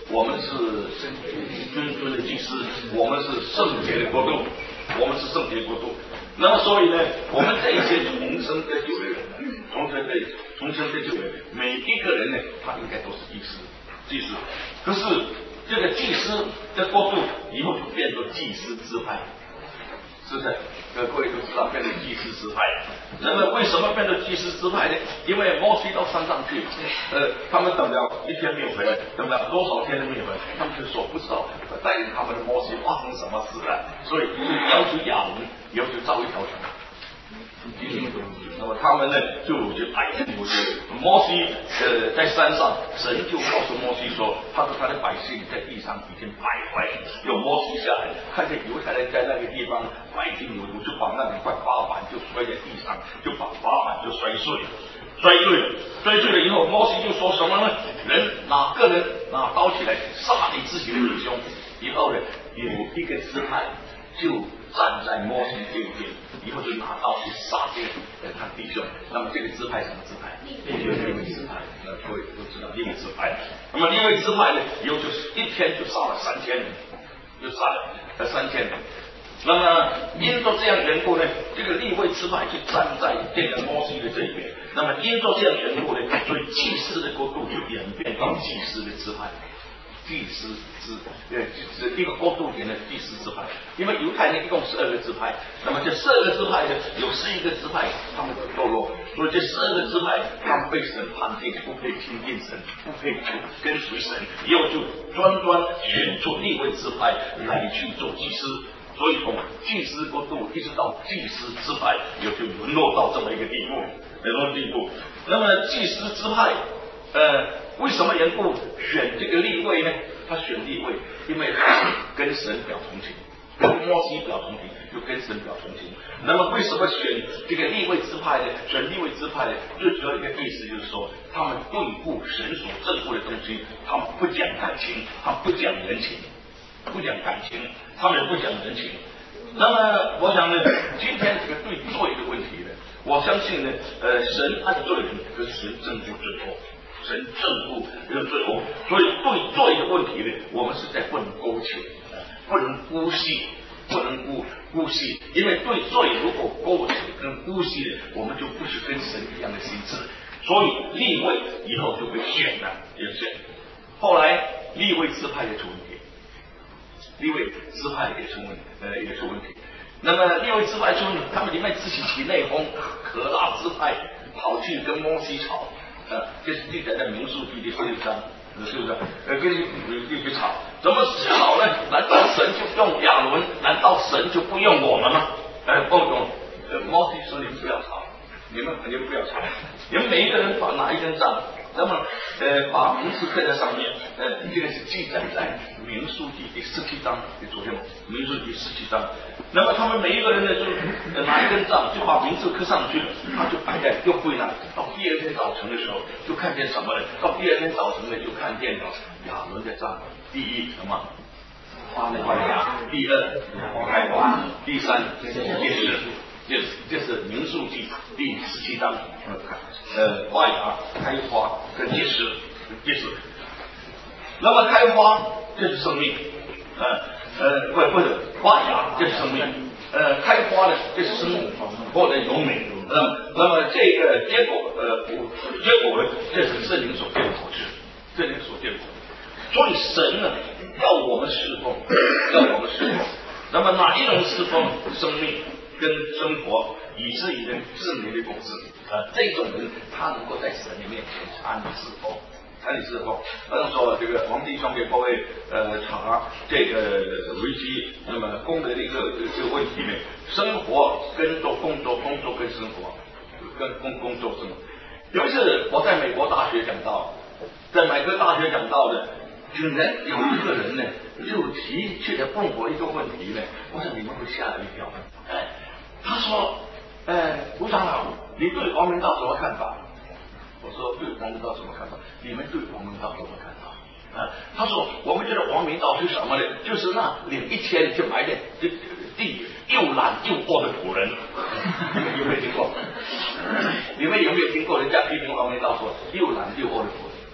我们是君尊的祭司，我们是圣洁的国度，我们是圣洁国度。那么所以呢，我们这一些重生得救的人，重生得重生得救的人，每一个人呢，他应该都是祭司，祭司。可是这个祭司的国度以后就变作祭司支派。是不是？呃，各位都知道变成祭司支派。那么为什么变成祭司支派呢？因为摩西到山上去，呃，他们等了一天没有回来，等了多少天都没有回来，他们就说不知道带领他们的摩西发生什么事了，所以就要求亚伦，要求造一条船。那么他们呢，就就哎，摩西呃在山上，神就告诉摩西说，他说他的百姓在地上已经败坏，有摩西下来，看见犹太人在那个地方百姓有毒，就把那两块法板就摔在地上，就把法板就摔碎了，摔碎了，摔碎了以后，摩西就说什么呢？人哪个人拿刀起来杀你自己的弟兄？以后呢，有一个支派就站在摩西这边。以后就拿刀去杀这个呃他弟兄，那么这个支派什么支派？利未支派，那各位都知道利未支派。那么利未支派呢，以后就是一天就杀了三千人，就杀了呃三千人。那么因着这样缘故呢，这个利未支派就站在这个摩西的这一边。那么因着这样缘故呢，所以祭司的国度就演变到祭司的支派。祭司支，呃，是一个国度里的祭司支派，因为犹太人一共十二个支派，那么这十二个支派呢，有十一个支派他们堕落，所以这十二个支派他们被神判定不配亲近神，不配跟随神，以后就专专选出利未支派来去做祭司，所以从祭司国度一直到祭司支派，也就沦落到这么一个地步，沦落地步。那么祭司支派，呃。为什么缘故选这个利未呢？他选利未，因为他跟神表同情，跟摩西表同情，就跟神表同情。那么为什么选这个利未支派呢？选利未支派呢？最主要一个意思就是说，他们对付神所憎恶的东西，他们不讲感情，他们不讲人情，不讲感情，他们不讲人情。那么我想呢，今天这个对罪的问题呢，我相信呢，呃，神按罪人跟神憎恶罪恶。神正负这个罪恶，所以对罪的问题呢，我们实在不能勾芡，不能姑息，不能姑姑息，因为对罪如果勾芡跟姑息呢，我们就不是跟神一样的心智，所以利未以后就被选了，也选。后来利未支派也出问题，利未支派也出问题，呃，也出问题。那么利未支派出问题，他们里面自己起内讧，可拉支派跑去跟摩西吵。呃，这是记载在民数记第十六章，是不是？呃，跟你你去吵，怎么吵呢？难道神就用亚伦？难道神就不用我们吗？呃，不懂。呃，摩西说你们不要吵，你们你们不要吵，你们每一个人把拿一根杖，那么呃把名字刻在上面，呃，这个是记载在民数记第十七章，你昨天民数记十七章。那么他们每一个人呢，就拿一根杖，就把名字刻上去了，他就摆在又归那里。到第二天早晨的时候，就看见什么呢？到第二天早晨呢，就看见了亚伦的杖。第一什么？花的花芽。第二开花。第三结实。这这是民数记第十七章，呃，花芽、开花跟结实，结实。那么开花这是生命，呃呃，不不是花芽这是生命，呃，开花呢这是生命或者有美，那么那么这个结果呃结果呢这是圣灵所结的果子，圣灵所结的果子。所以神呢要我们侍奉，要我们侍奉。那么哪一种侍奉？生命跟生活，以至于人圣灵的果子，呃，这种人他能够在神的面前安理侍奉。安理侍奉，按说这个皇帝兄给各位呃查这个危机，那么功德的一个这个问题呢，生活跟做工作，工作跟生活，跟工工作生活。有一次我在美国大学讲到，在美国大学讲到的，竟然有一个人呢，就提出来问我一个问题呢，我想你们会吓了一跳。哎，他说，哎，吴长老，你对王明道什么看法？我说对王明道什么看法？你们对王明道什么看法？啊，他说我们觉得王明道是什么呢？就是那领一千就埋在地又懒又饿的仆人。你们有没有听过？你们有没有听过人家批评王明道说又懒又饿的仆人？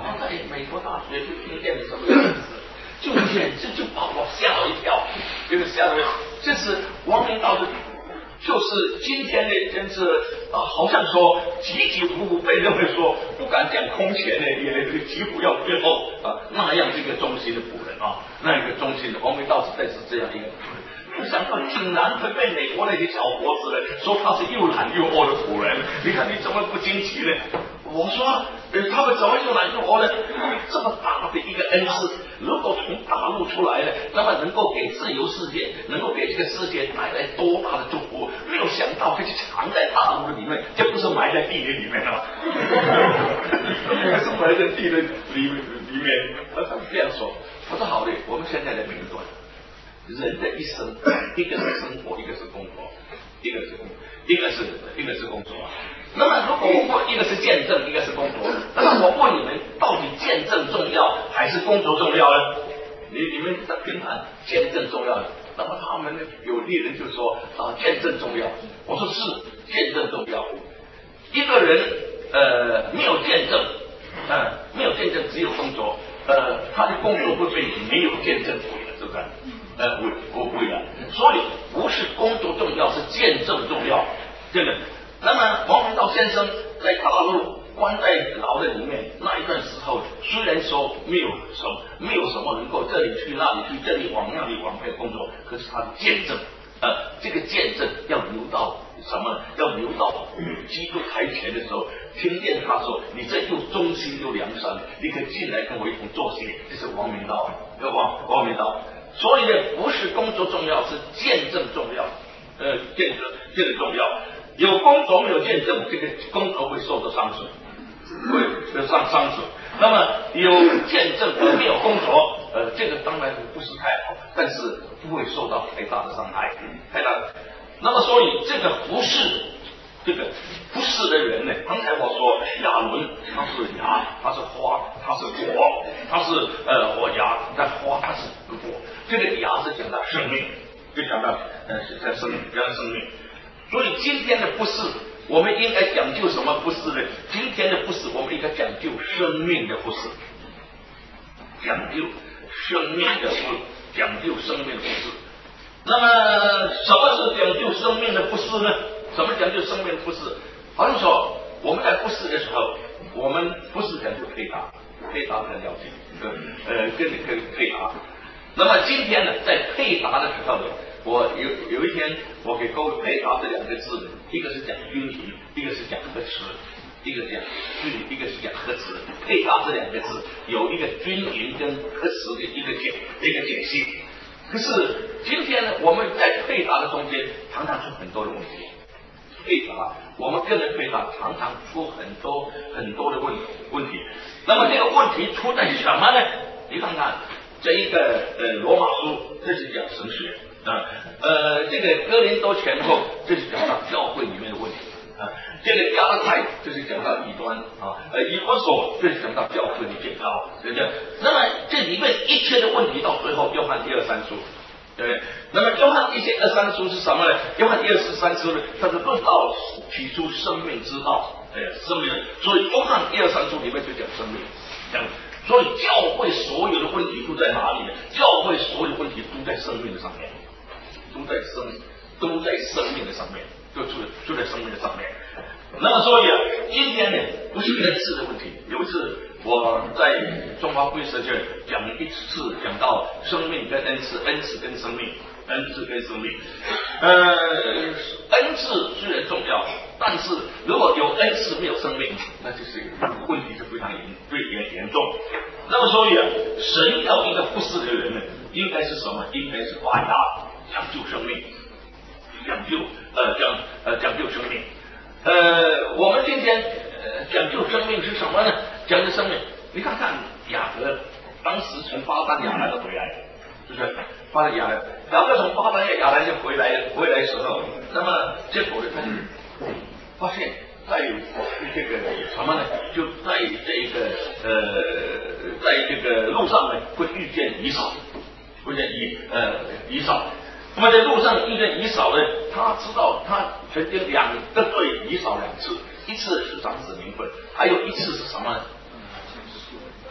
我在美国大学就听见了什么样子，就简直就把我吓了一跳，这个吓了，这是王明道的。就是今天的真是啊，好像说起起伏伏被认为说不敢讲空前的，也几乎要最后啊那样一个忠心的仆人啊，那一个忠心的王明道实在是这样一个仆人。没想到竟然会被美国那些小伙子说他是又懒又饿的仆人，你看你怎么不惊奇呢？我说，呃，他们怎么又懒又饿呢？这么大的一个恩赐，如果从大陆出来了，那么能够给自由世界，能够给这个世界带来多大的祝福？没有想到这就藏在大陆的里面，这不是埋在地里里面了吗？是埋在地的里里面。他们这样说，我说好的，我们现在来评断。人的一生，一个是生活，一个是工作，一个是工，一个是一个是工作。那么，如果我问一个是见证，一个是工作，那么我问你们，到底见证重要还是工作重要呢？你你们的评判，见证重要。那么他们有利人就说啊，见证重要。我说是，见证重要。一个人呃没有见证，嗯、呃，没有见证，只有工作，呃，他的工作会被没有见证毁了，是不是？呃，不不不一样，所以不是工作重要，是见证重要，对不对？那么王明道先生在大陆关在牢的里面那一段时候，虽然说没有什么没有什么能够这里去那里去，这里往那里往没有工作，可是他的见证，呃，这个见证要流到什么？要流到基督台前的时候，听见他说：“你这又忠心又良善，你可以进来跟我一同作戏。”这是王明道，对王王明道。所以呢，不是工作重要，是见证重要。呃，见证见证重要。有工作没有见证，这个工作会受到伤损，会伤伤损。那么有见证而没有工作，呃，这个当然不是太好，但是不会受到太大的伤害，太大的。那么所以这个服侍，这个服侍的人呢，刚才我说亚伦他是芽，他是花，他是果，他是呃我芽，但花他是果。这个芽是讲到生命，就讲到呃是在生命，讲到生命。所以今天的不是，我们应该讲究什么不是呢？今天的不是，我们应该讲究生命的不是，讲究生命的不，讲究生命的不是。那么什么是讲究生命的不是呢？什么讲究生命的不是？好像说我们在不是的时候，我们不是讲究配搭，配搭很了解，呃，跟你跟配搭。那么今天呢，在配搭的时候呢，我有有一天我给各位配搭这两个字，一个是讲均匀，一个是讲和词，一个讲均匀，一个是讲和词。配搭这两个字有一个均匀跟和词的一个解一个解析。可是今天呢，我们在配搭的中间常常出很多的问题。配搭，我们跟着配搭常常出很多很多的问问题。那么这个问题出在什么呢？你看看这一个呃罗马书，这是讲神学啊，呃这个哥林多前后，这是讲到教会里面的问题啊，这个加拉太，这是讲到异端啊，呃以弗所，这是讲到教会的建造，对不对？那么这里面一切的问题到最后，约翰一二三书。对不对？那么约翰一些二三书是什么呢？约翰一二四三书呢，它是论到提出生命之道，哎，生命。所以约翰一二三书里面就讲生命，讲。所以教会所有的问题都在哪里呢？教会所有的问题都在生命的上面，都在生，都在生命的上面，就就就在生命的上面。那么所以啊，今天呢不是恩赐的问题。有一次我在中华会社界讲一次，讲到生命跟恩赐，恩赐跟生命，恩赐跟生命。呃，恩赐虽然重要，但是如果有恩赐没有生命，那就是问题是非常严最严严重。那么所以啊，神要一个服侍的人呢，应该是什么？应该是发芽，讲究生命，讲究呃讲呃讲究生命。呃，我们今天呃讲究生命是什么呢？讲究生命，你看看雅各当时从巴丹亚兰回来，是不是？巴丹亚兰，雅各从巴丹亚兰就回来，回来的时候，那么结果他就发现，在这个什么呢？就在这个呃，在这个路上呢，会遇见以扫，遇见以呃以扫。那么在路上遇见以扫呢，他知道他曾经两得罪以扫两次，一次是长子名分，还有一次是什么呢？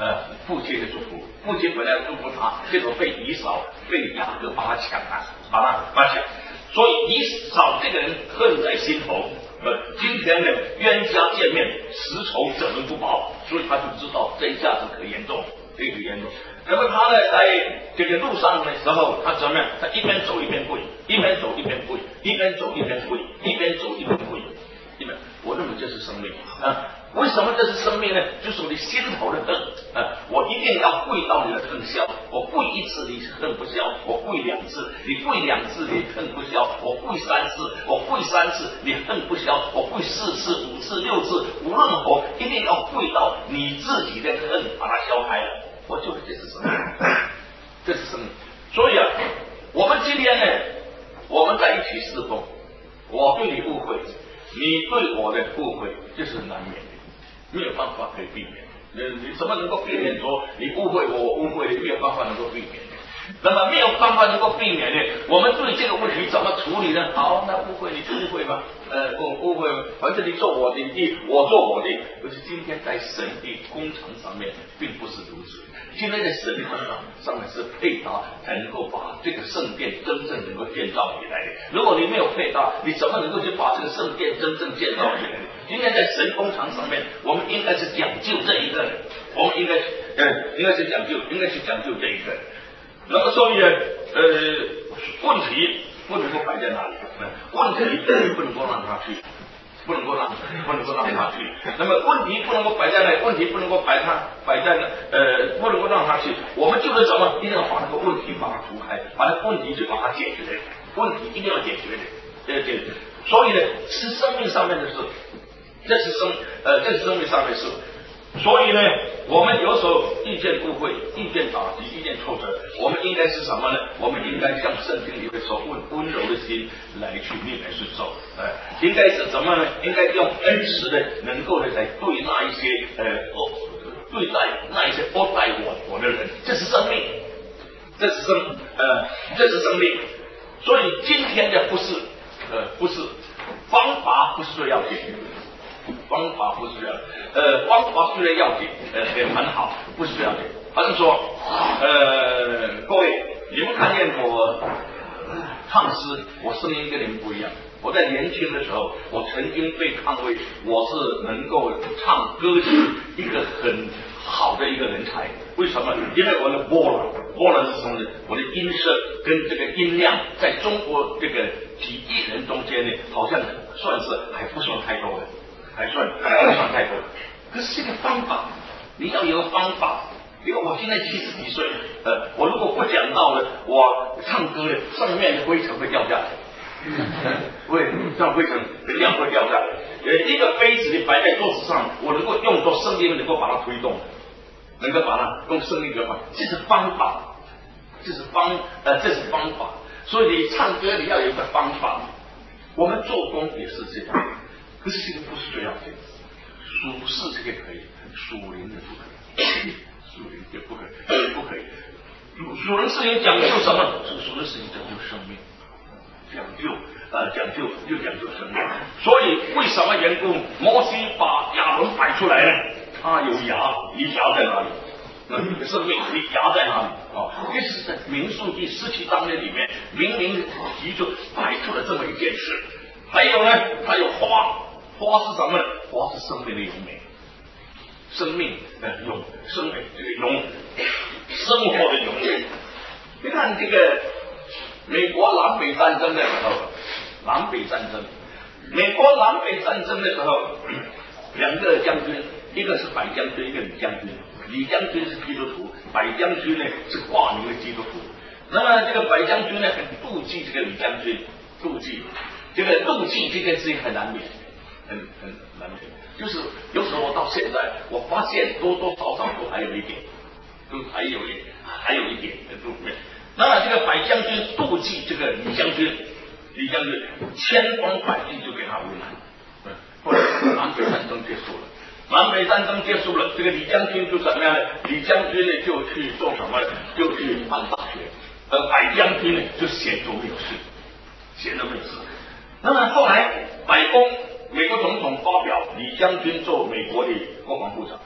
呃父亲的祝福，父亲本来要祝福他，结果被以扫被雅各把他抢了，把他把他抢，所以以扫这个人恨在心头。呃，今天呢，冤家见面，十仇怎能不报？所以他就知道这一下子可严重，这个严重。那么他呢，在这个路上的时候，他怎么样？他一边走一边跪，一边走一边跪，一边走一边跪，一边走一边跪，一边。我认为这是生命啊。为什么这是生命呢？就是我的心头的恨啊！我一定要跪到你的恨消，我跪一次你恨不消，我跪两次，你跪两次你恨不消，我跪三次，我跪三次你恨不消，我跪四次、五次、六次，无论我一定要跪到你自己的恨把它消开了。我觉得这是生命，这是生命。所以啊，我们今天呢，我们在一起侍奉，我对你误会，你对我的误会，这是难免的。没有办法可以避免，呃，你怎么能够避免说你误会我，我误会你？没有办法能够避免的。那么没有办法能够避免的，我们对这个问题怎么处理呢？好，那误会你就误会吧，呃，误误会，反正你做我的，你我做我的。可是今天在神的工程上面，并不是如此。今天在神的工程上面是配搭，才能够把这个圣殿真正能够建造起来的。如果你没有配搭，你怎么能够去把这个圣殿真正建造起来的？今天在神工程上面，我们应该是讲究这一个，我们应该，呃，应该是讲究，应该去讲究这一个。那么所以呢，呃，问题不能够摆在那里，问题不能够让他去，不能够让，不能够让他去。那么问题不能够摆在那里，问题不能够摆他摆在那，呃，不能够让他去。我们就是怎么一定要把那个问题把它除开，把那个问题就把它解决的，问题一定要解决的，这解决。所以呢，是生命上面的事，这是生呃，这是生命上面的事。所以呢，我们有时候意见误会、意见打击、意见挫折，我们应该是什么呢？我们应该像圣经里面说，温温柔的心来去逆来顺受，呃，应该是什么呢？应该用恩慈的，能够呢来对那一些呃哦对待那一些恶待我我的人，这是生命，这是生呃这是生命。所以今天的不是呃不是方法不是最要紧。方法不是这样，呃，方法虽然要紧，呃，也很好，不是这样的。反正说，呃，各位，你们看见我唱诗，我声音跟你们不一样。我在年轻的时候，我曾经被看为我是能够唱歌曲一个很好的一个人才。为什么？因为我的波浪，波浪是什么呢？我的音色跟这个音量，在中国这个几亿人中间呢，好像算是还不算太多的。还算还不算太多，可是这个方法，你要有个方法。因为我现在七十几岁，呃，我如果不讲到了，我唱歌的上面的灰尘会掉下来，会上灰尘量会掉下来。呃，一个杯子你摆在桌子上，我能够用作声音，能够把它推动，能够把它用声音给它，这是方法，这是方呃这是方法。所以你唱歌你要有一个方法，我们做工也是这样。可是这个不是最要紧，属世这个可以，属灵的不可以，属灵的不可以，不可以。属灵事情讲究什么？属灵事情讲究生命，讲究呃讲究又讲究生命。所以为什么缘故，摩西把亚伦摆出来呢？他有牙，你牙在哪里？那你的生命，你牙在哪里？啊，这是在民数记十七章的里面明明提出摆出了这么一件事。还有呢，还有花。花是什么呢？花是生命的永美，生命的永生命这个永生活的永美。你看这个美国南北战争的时候，南北战争，美国南北战争的时候，两个将军，一个是白将军，一个李将军。李将军是基督徒，白将军呢是挂名的基督徒。那么这个白将军呢很妒忌这个李将军，妒忌这个妒忌这件事情很难免。很很难免，就是有时候我到现在，我发现多多少少都还有一点，都还有一还有一点的度面。那么这个白将军妒忌这个李将军，李将军千方百计就给他为难。嗯，后来南北战争结束了，南北战争结束了，这个李将军就怎么样呢？李将军呢就去做什么？就去办大学，而白将军呢就闲着没有事，闲着没有事。那么后来白宫。美国总统发表李将军做美国的国防部长，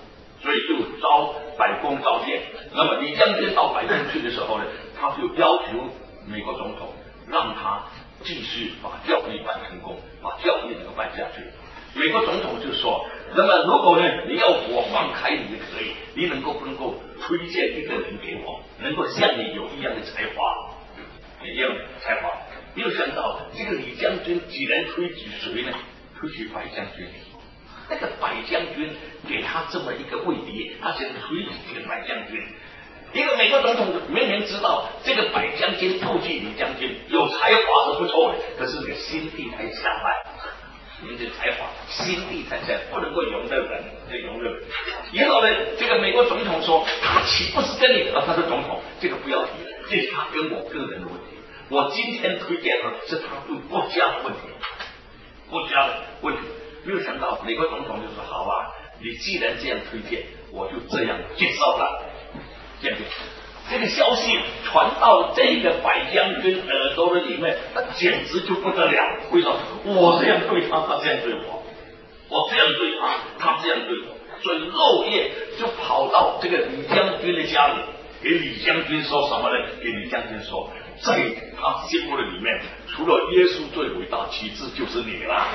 所以就召百工召见。那么李将军到白宫去的时候呢，他就要求美国总统让他继续把教义办成功，把教义能够办下去。美国总统就说，那么如果呢你要我放开你也可以，你能够不能够推荐一个人给我，能够像你有一样的才华，一样的才华。没有想到这个李将军既然推举谁呢？推举白将军。那个白将军给他这么一个位别，他想推举这个白将军。一个美国总统明明知道这个白将军妒忌李将军有才华是不错的，可是这个心地太狭隘，你这才华心地太狭隘，不能够容忍人，这容忍人。以后呢，这个美国总统说，他岂不是跟你啊？他是总统，这个不要提了，这是他跟我个人的问题。我今天推荐的是他对国家的问题，国家的问题。没有想到美国总统就说，好吧，你既然这样推荐，我就这样接受了。这样这个消息传到这个白将军耳朵的里面，那简直就不得了。为什么？我这样对他，他这样对我；我这样对他，他这样对我。所以漏夜就跑到这个李将军的家里，给李将军说什么呢？给李将军说，在他心目的里面，除了耶稣最伟大，其次就是你了。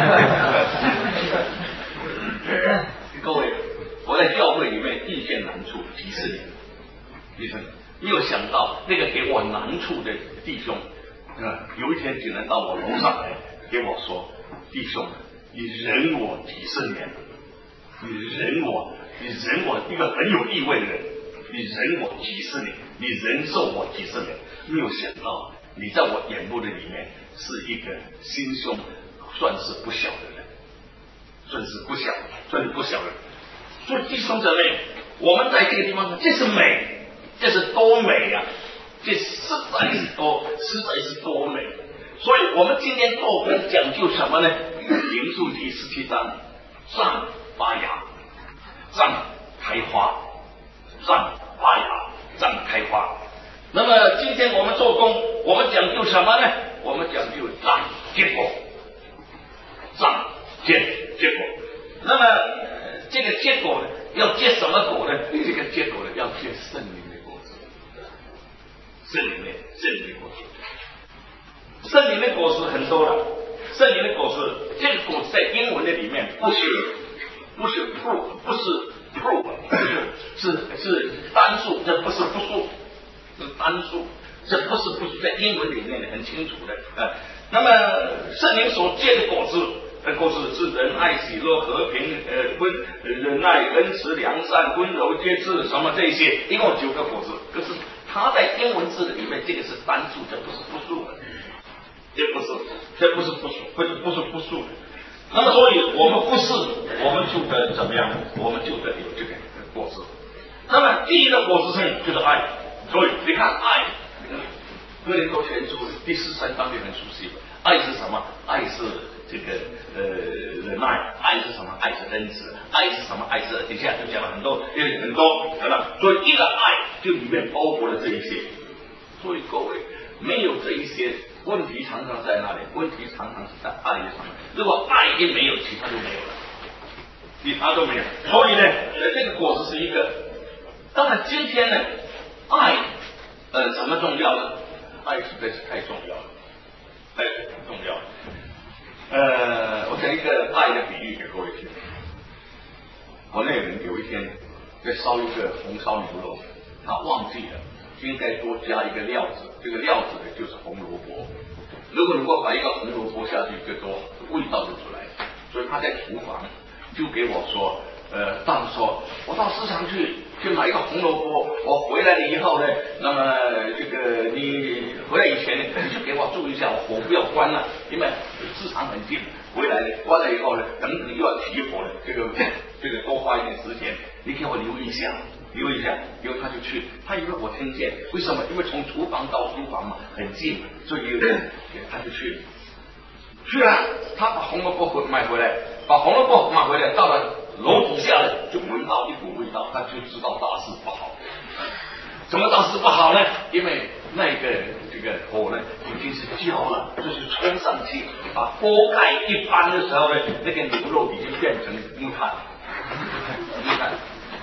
各位，我在教会里面遇见难处几十年，几十年，没有想到那个给我难处的弟兄，呃，有一天竟然到我楼上来给我说，弟兄，你忍我几十年，你忍我，你忍我一个很有地位的人，你忍我几十年，你忍受我几十年，没有想到你在我眼目的里面是一个心胸算是不小的人，算是不小，算是不小的人。所以弟兄姊妹，我们在这个地方说，这是美，这是多美啊！这实在是多，实在是多美。所以我们今天做工讲究什么呢？民数记十七章，上发芽，上开花，上发芽，上开花。那么今天我们做工，我们讲究什么呢？我们讲究长结果，长结结果。那么、呃、这个结果呢，要结什么果呢？这个结果呢，要结圣灵的果子，圣灵的圣灵的果子。圣灵的果实很多了，圣灵的果实，这个果子在英文的里面不是不是 fruit， 不是 fruit， 是是是单数，这不是复数。是单数，这不是不是在英文里面很清楚的。呃，那么圣灵所结的果子，呃，果子是仁爱、喜乐、和平、呃温忍耐、恩慈、良善、温柔、节制，什么这些，一共九个果子。可是它在英文字的里面，这个是单数，这不是复数的，这不是，这不是复数，不是不是复数的。那么所以我们不是，我们就得怎么样？我们就得有这个果子。那么第一个果子是就是爱。所以你看爱，哥林多前书第十三章就很熟悉了。爱是什么？爱是这个呃忍耐，爱是什么？爱是恩慈，爱是什么？爱是底下就讲了很多，因为很多，对吧？所以一个爱就里面包括了这一些。所以各位没有这一些，问题常常在哪里？问题常常是在爱上面。如果爱一没有，其他就没有了，其他都没有。所以呢，呃，这个果子是一个。当然今天呢。爱，呃，怎么重要呢？爱实在是太重要了，爱很重要。呃，我讲一个爱的比喻给各位听。我那个人有一天在烧一个红烧牛肉，他忘记了应该多加一个料子，这个料子呢就是红萝卜。如果能够把一个红萝卜下去，就多味道就出来。所以他在厨房就给我说。呃，当时说，我到市场去去买一个红萝卜，我回来了以后呢，那么这个你回来以前呢，你就给我注意一下，我火不要关了，因为市场很近。回来呢，关了以后呢，等等又要起火了，这个这个多花一点时间，你给我留意一下，留意一下。因为他就去，他以为我听见，为什么？因为从厨房到书房嘛很近，所以他就去了。去了，他把红萝卜买回来，把红萝卜买回来，到了。楼底下呢，就闻到一股味道，他就知道大事不好。怎么大事不好呢？因为那个这个火呢已经是焦了，就是冲上去，把锅盖一翻的时候呢，那个牛肉已经变成木炭，木炭。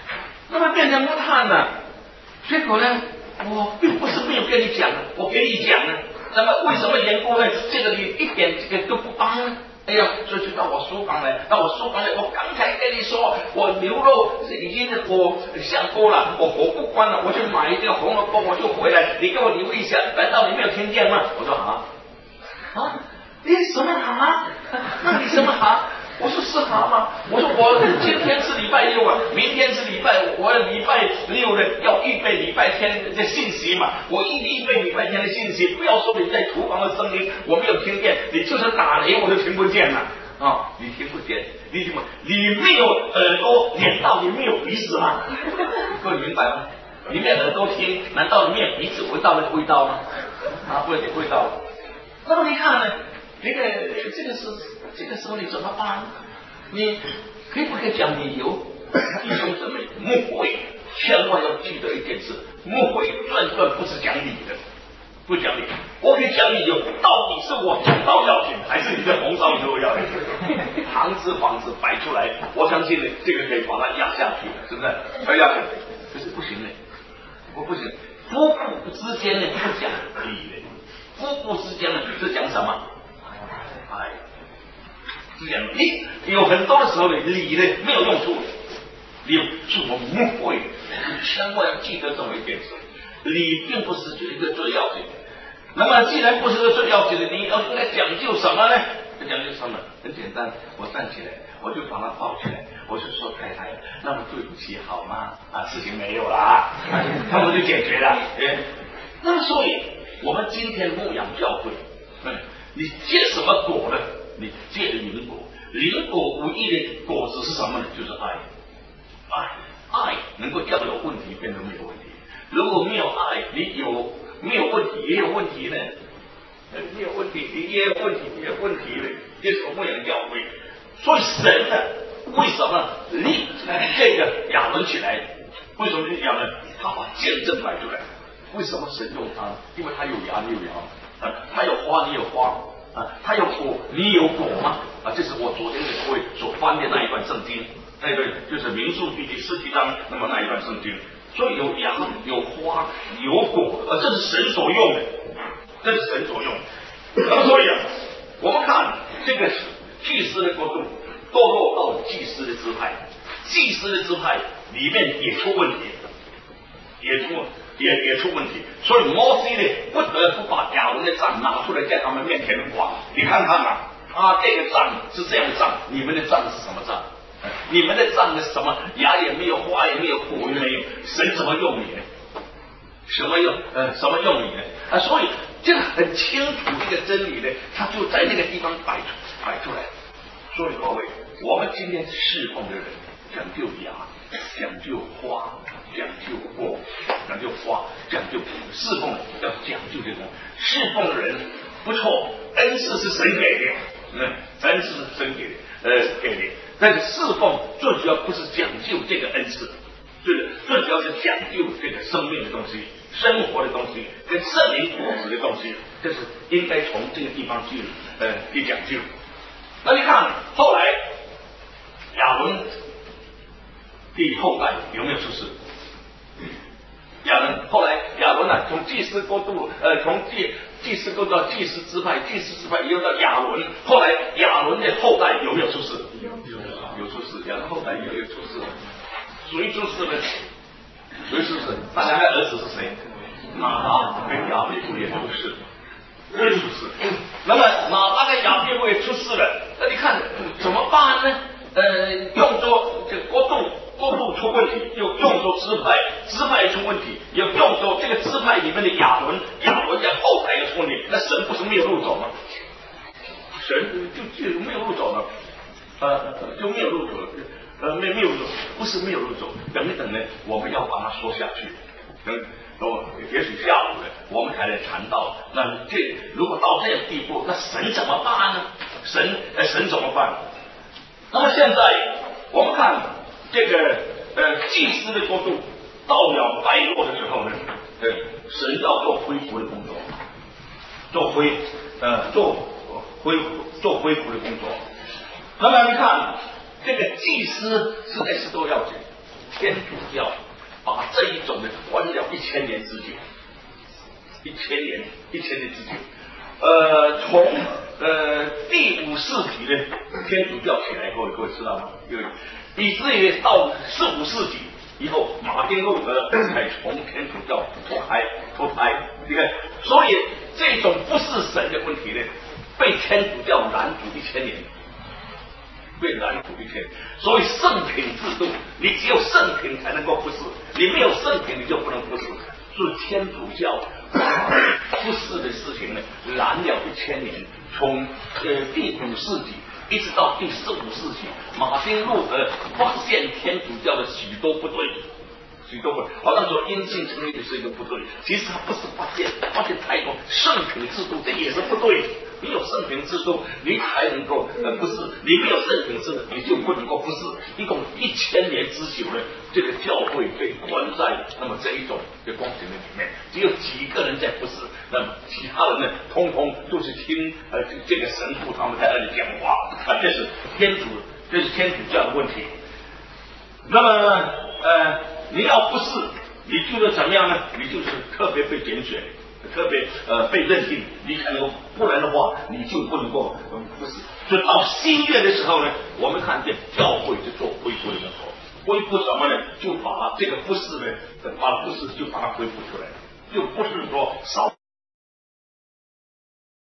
那么变成木炭了。结果呢，我并不是没有跟你讲，我给你讲了。那么为什么缘故呢？这个你一点这个都不帮呢？哎呀，所以就到我书房来，到我书房来。我刚才跟你说，我牛肉已经火下锅了，我火不关了，我去买一个红萝卜，我就回来。你给我留一下，难道你没有听见吗？我说啊啊，你什么蛤？那你什么蛤？我说是蛤蟆。我说我今天是礼拜六啊，明天是礼拜五，我礼拜六呢要预备礼拜天的信息嘛。我一预备礼拜天的信息，不要说你在厨房的声音我没有听见，你就是打雷我都听不见了啊、哦！你听不见，你听不，你没有耳朵，难道你没有鼻子吗？各位明白吗？你没有耳朵听，难道你没有鼻子闻到那个味道吗？啊，不有点味道。那么你看呢？这个这个是这个时候你怎么办？你可以不可以讲理由？弟兄姊妹，牧会千万要记得一件事：牧会断断不是讲理的，不讲理。我可以讲理由，到底是我讲道要紧，还是你的红烧牛肉要紧？行子房子摆出来，我相信呢，这个可以把它压下去，是不是？可以压下去，可是不行呢，我不行。夫妇之间呢，不讲理的，夫妇之间呢是讲什么？哎，是讲理，有很多的时候呢，理呢没有用处的。理是我们牧会，千万要记得这么一件事：理并不是一个最要紧的。那么，既然不是个最要紧的，你要应该讲究什么呢？讲究什么？很简单，我站起来，我就把它抱起来，我就说太太，那么对不起，好吗？啊，事情没有啦，他们就解决了。哎，那么所以，我们今天牧养教会。嗯，你结什么果呢？你结灵果，灵果无疑的果子是什么呢？就是爱，爱，爱能够叫有问题变成没有问题。如果没有爱，你有没有问题也有问题呢？没有问题，你也有问题，也有问题呢。这是牧养教会，所以神呢，为什么立这个亚伦起来？为什么立亚伦？他把见证摆出来。为什么神用他？因为他有牙，你有牙。啊，他有花，你有花啊，他有果，你有果吗？啊，这是我昨天给各位所翻的那一段圣经，那一段就是民数记第十七章，那么那一段圣经，所以有芽、有花、有果，啊，这是神所用的，这是神所用的。那么所以啊，我们看这个祭司的国度堕落到祭司的支派，祭司的支派里面也出问题，也出问题。也也出问题，所以摩西呢不得不把亚伦的杖拿出来在他们面前画。你看看啊，啊这个杖是这样的杖，你们的杖是什么杖？你们的杖是什么？芽也没有，花也没有，果也没有，神怎么用你呢？什么用？呃，什么用你呢？啊，所以这个很清楚这个真理呢，他就在那个地方摆出摆出来。所以各位，我们今天侍奉的人讲究芽，讲究花。讲究果，讲究花，讲究侍奉，要讲究这个侍奉的人不错，恩赐是神给的，嗯，恩赐是神给的，呃，给的。但是侍奉最主要不是讲究这个恩赐，最最主要是讲究这个生命的东西、生活的东西、跟圣灵果子的东西，这是应该从这个地方去呃去讲究。那你看后来亚伦的后代有没有出事？亚伦后来亚伦啊，从祭司国度，呃，从祭祭司国度到祭司支派，祭司支派又到亚伦，后来亚伦的后代有没有出事？有有出事，亚伦后代有没有出事？谁出事呢？谁出事？大家的儿子是谁？马大跟亚比户也出事，也出事。那么马大跟亚比户也出事了，那你看怎么办呢？呃，用作这个国度。国度出问题，又用作支派，支派出问题，又用作这个支派里面的亚伦，亚伦在后台又出问题，那神不是没有路走吗？神就就没有路走了，呃，就没有路走了，呃，没没有路走，不是没有路走，等一等呢，我们要把它说下去，等哦，也许下午呢，我们才来谈到，那这如果到这样地步，那神怎么办呢？神呃，神怎么办？那么现在我们看。这个呃祭司的国度到了败落的时候呢，呃，神要做恢复的工作，做恢呃做恢做恢复的工作。那么你看这个祭司实在是多要紧， 天主教把这一种的关了一千年之久，一千年一千年之久。呃，从呃第五世纪呢，天主教起来以后，各位知道吗？因为以至于到十五世纪以后，马丁路德才从天主教脱胎脱胎，你看，所以这种不是神的问题呢，被天主教拦阻一千年。被拦阻一千，所以圣品制度，你只有圣品才能够服侍，你没有圣品你就不能服侍。所以天主教把服侍的事情呢拦了一千年，从呃第五世纪一直到第十五世纪，马丁路德发现天主教的许多不对。许多不对，好像说因信称义是一个不对，其实他不是发现，发现太多圣品制度，这也是不对。你有圣品制度，你才能够呃不是，你没有圣品制度，你就不能够不是。一共一千年之久呢，这个教会被关在那么这一种的光景里面，只有几个人在不是，那么其他人呢，通通都是听呃这个神父他们在那里讲话啊，这是天主，这是天主教的问题。那么呃，你要不是，你就是怎么样呢？你就是特别被拣选，特别呃被认定，你才能够，不然的话你就不能够呃不是。所以到新约的时候呢，我们看见教会就做恢复的时候，恢复什么呢？就把这个不是呢，把不是就把它恢复出来，就不是说少。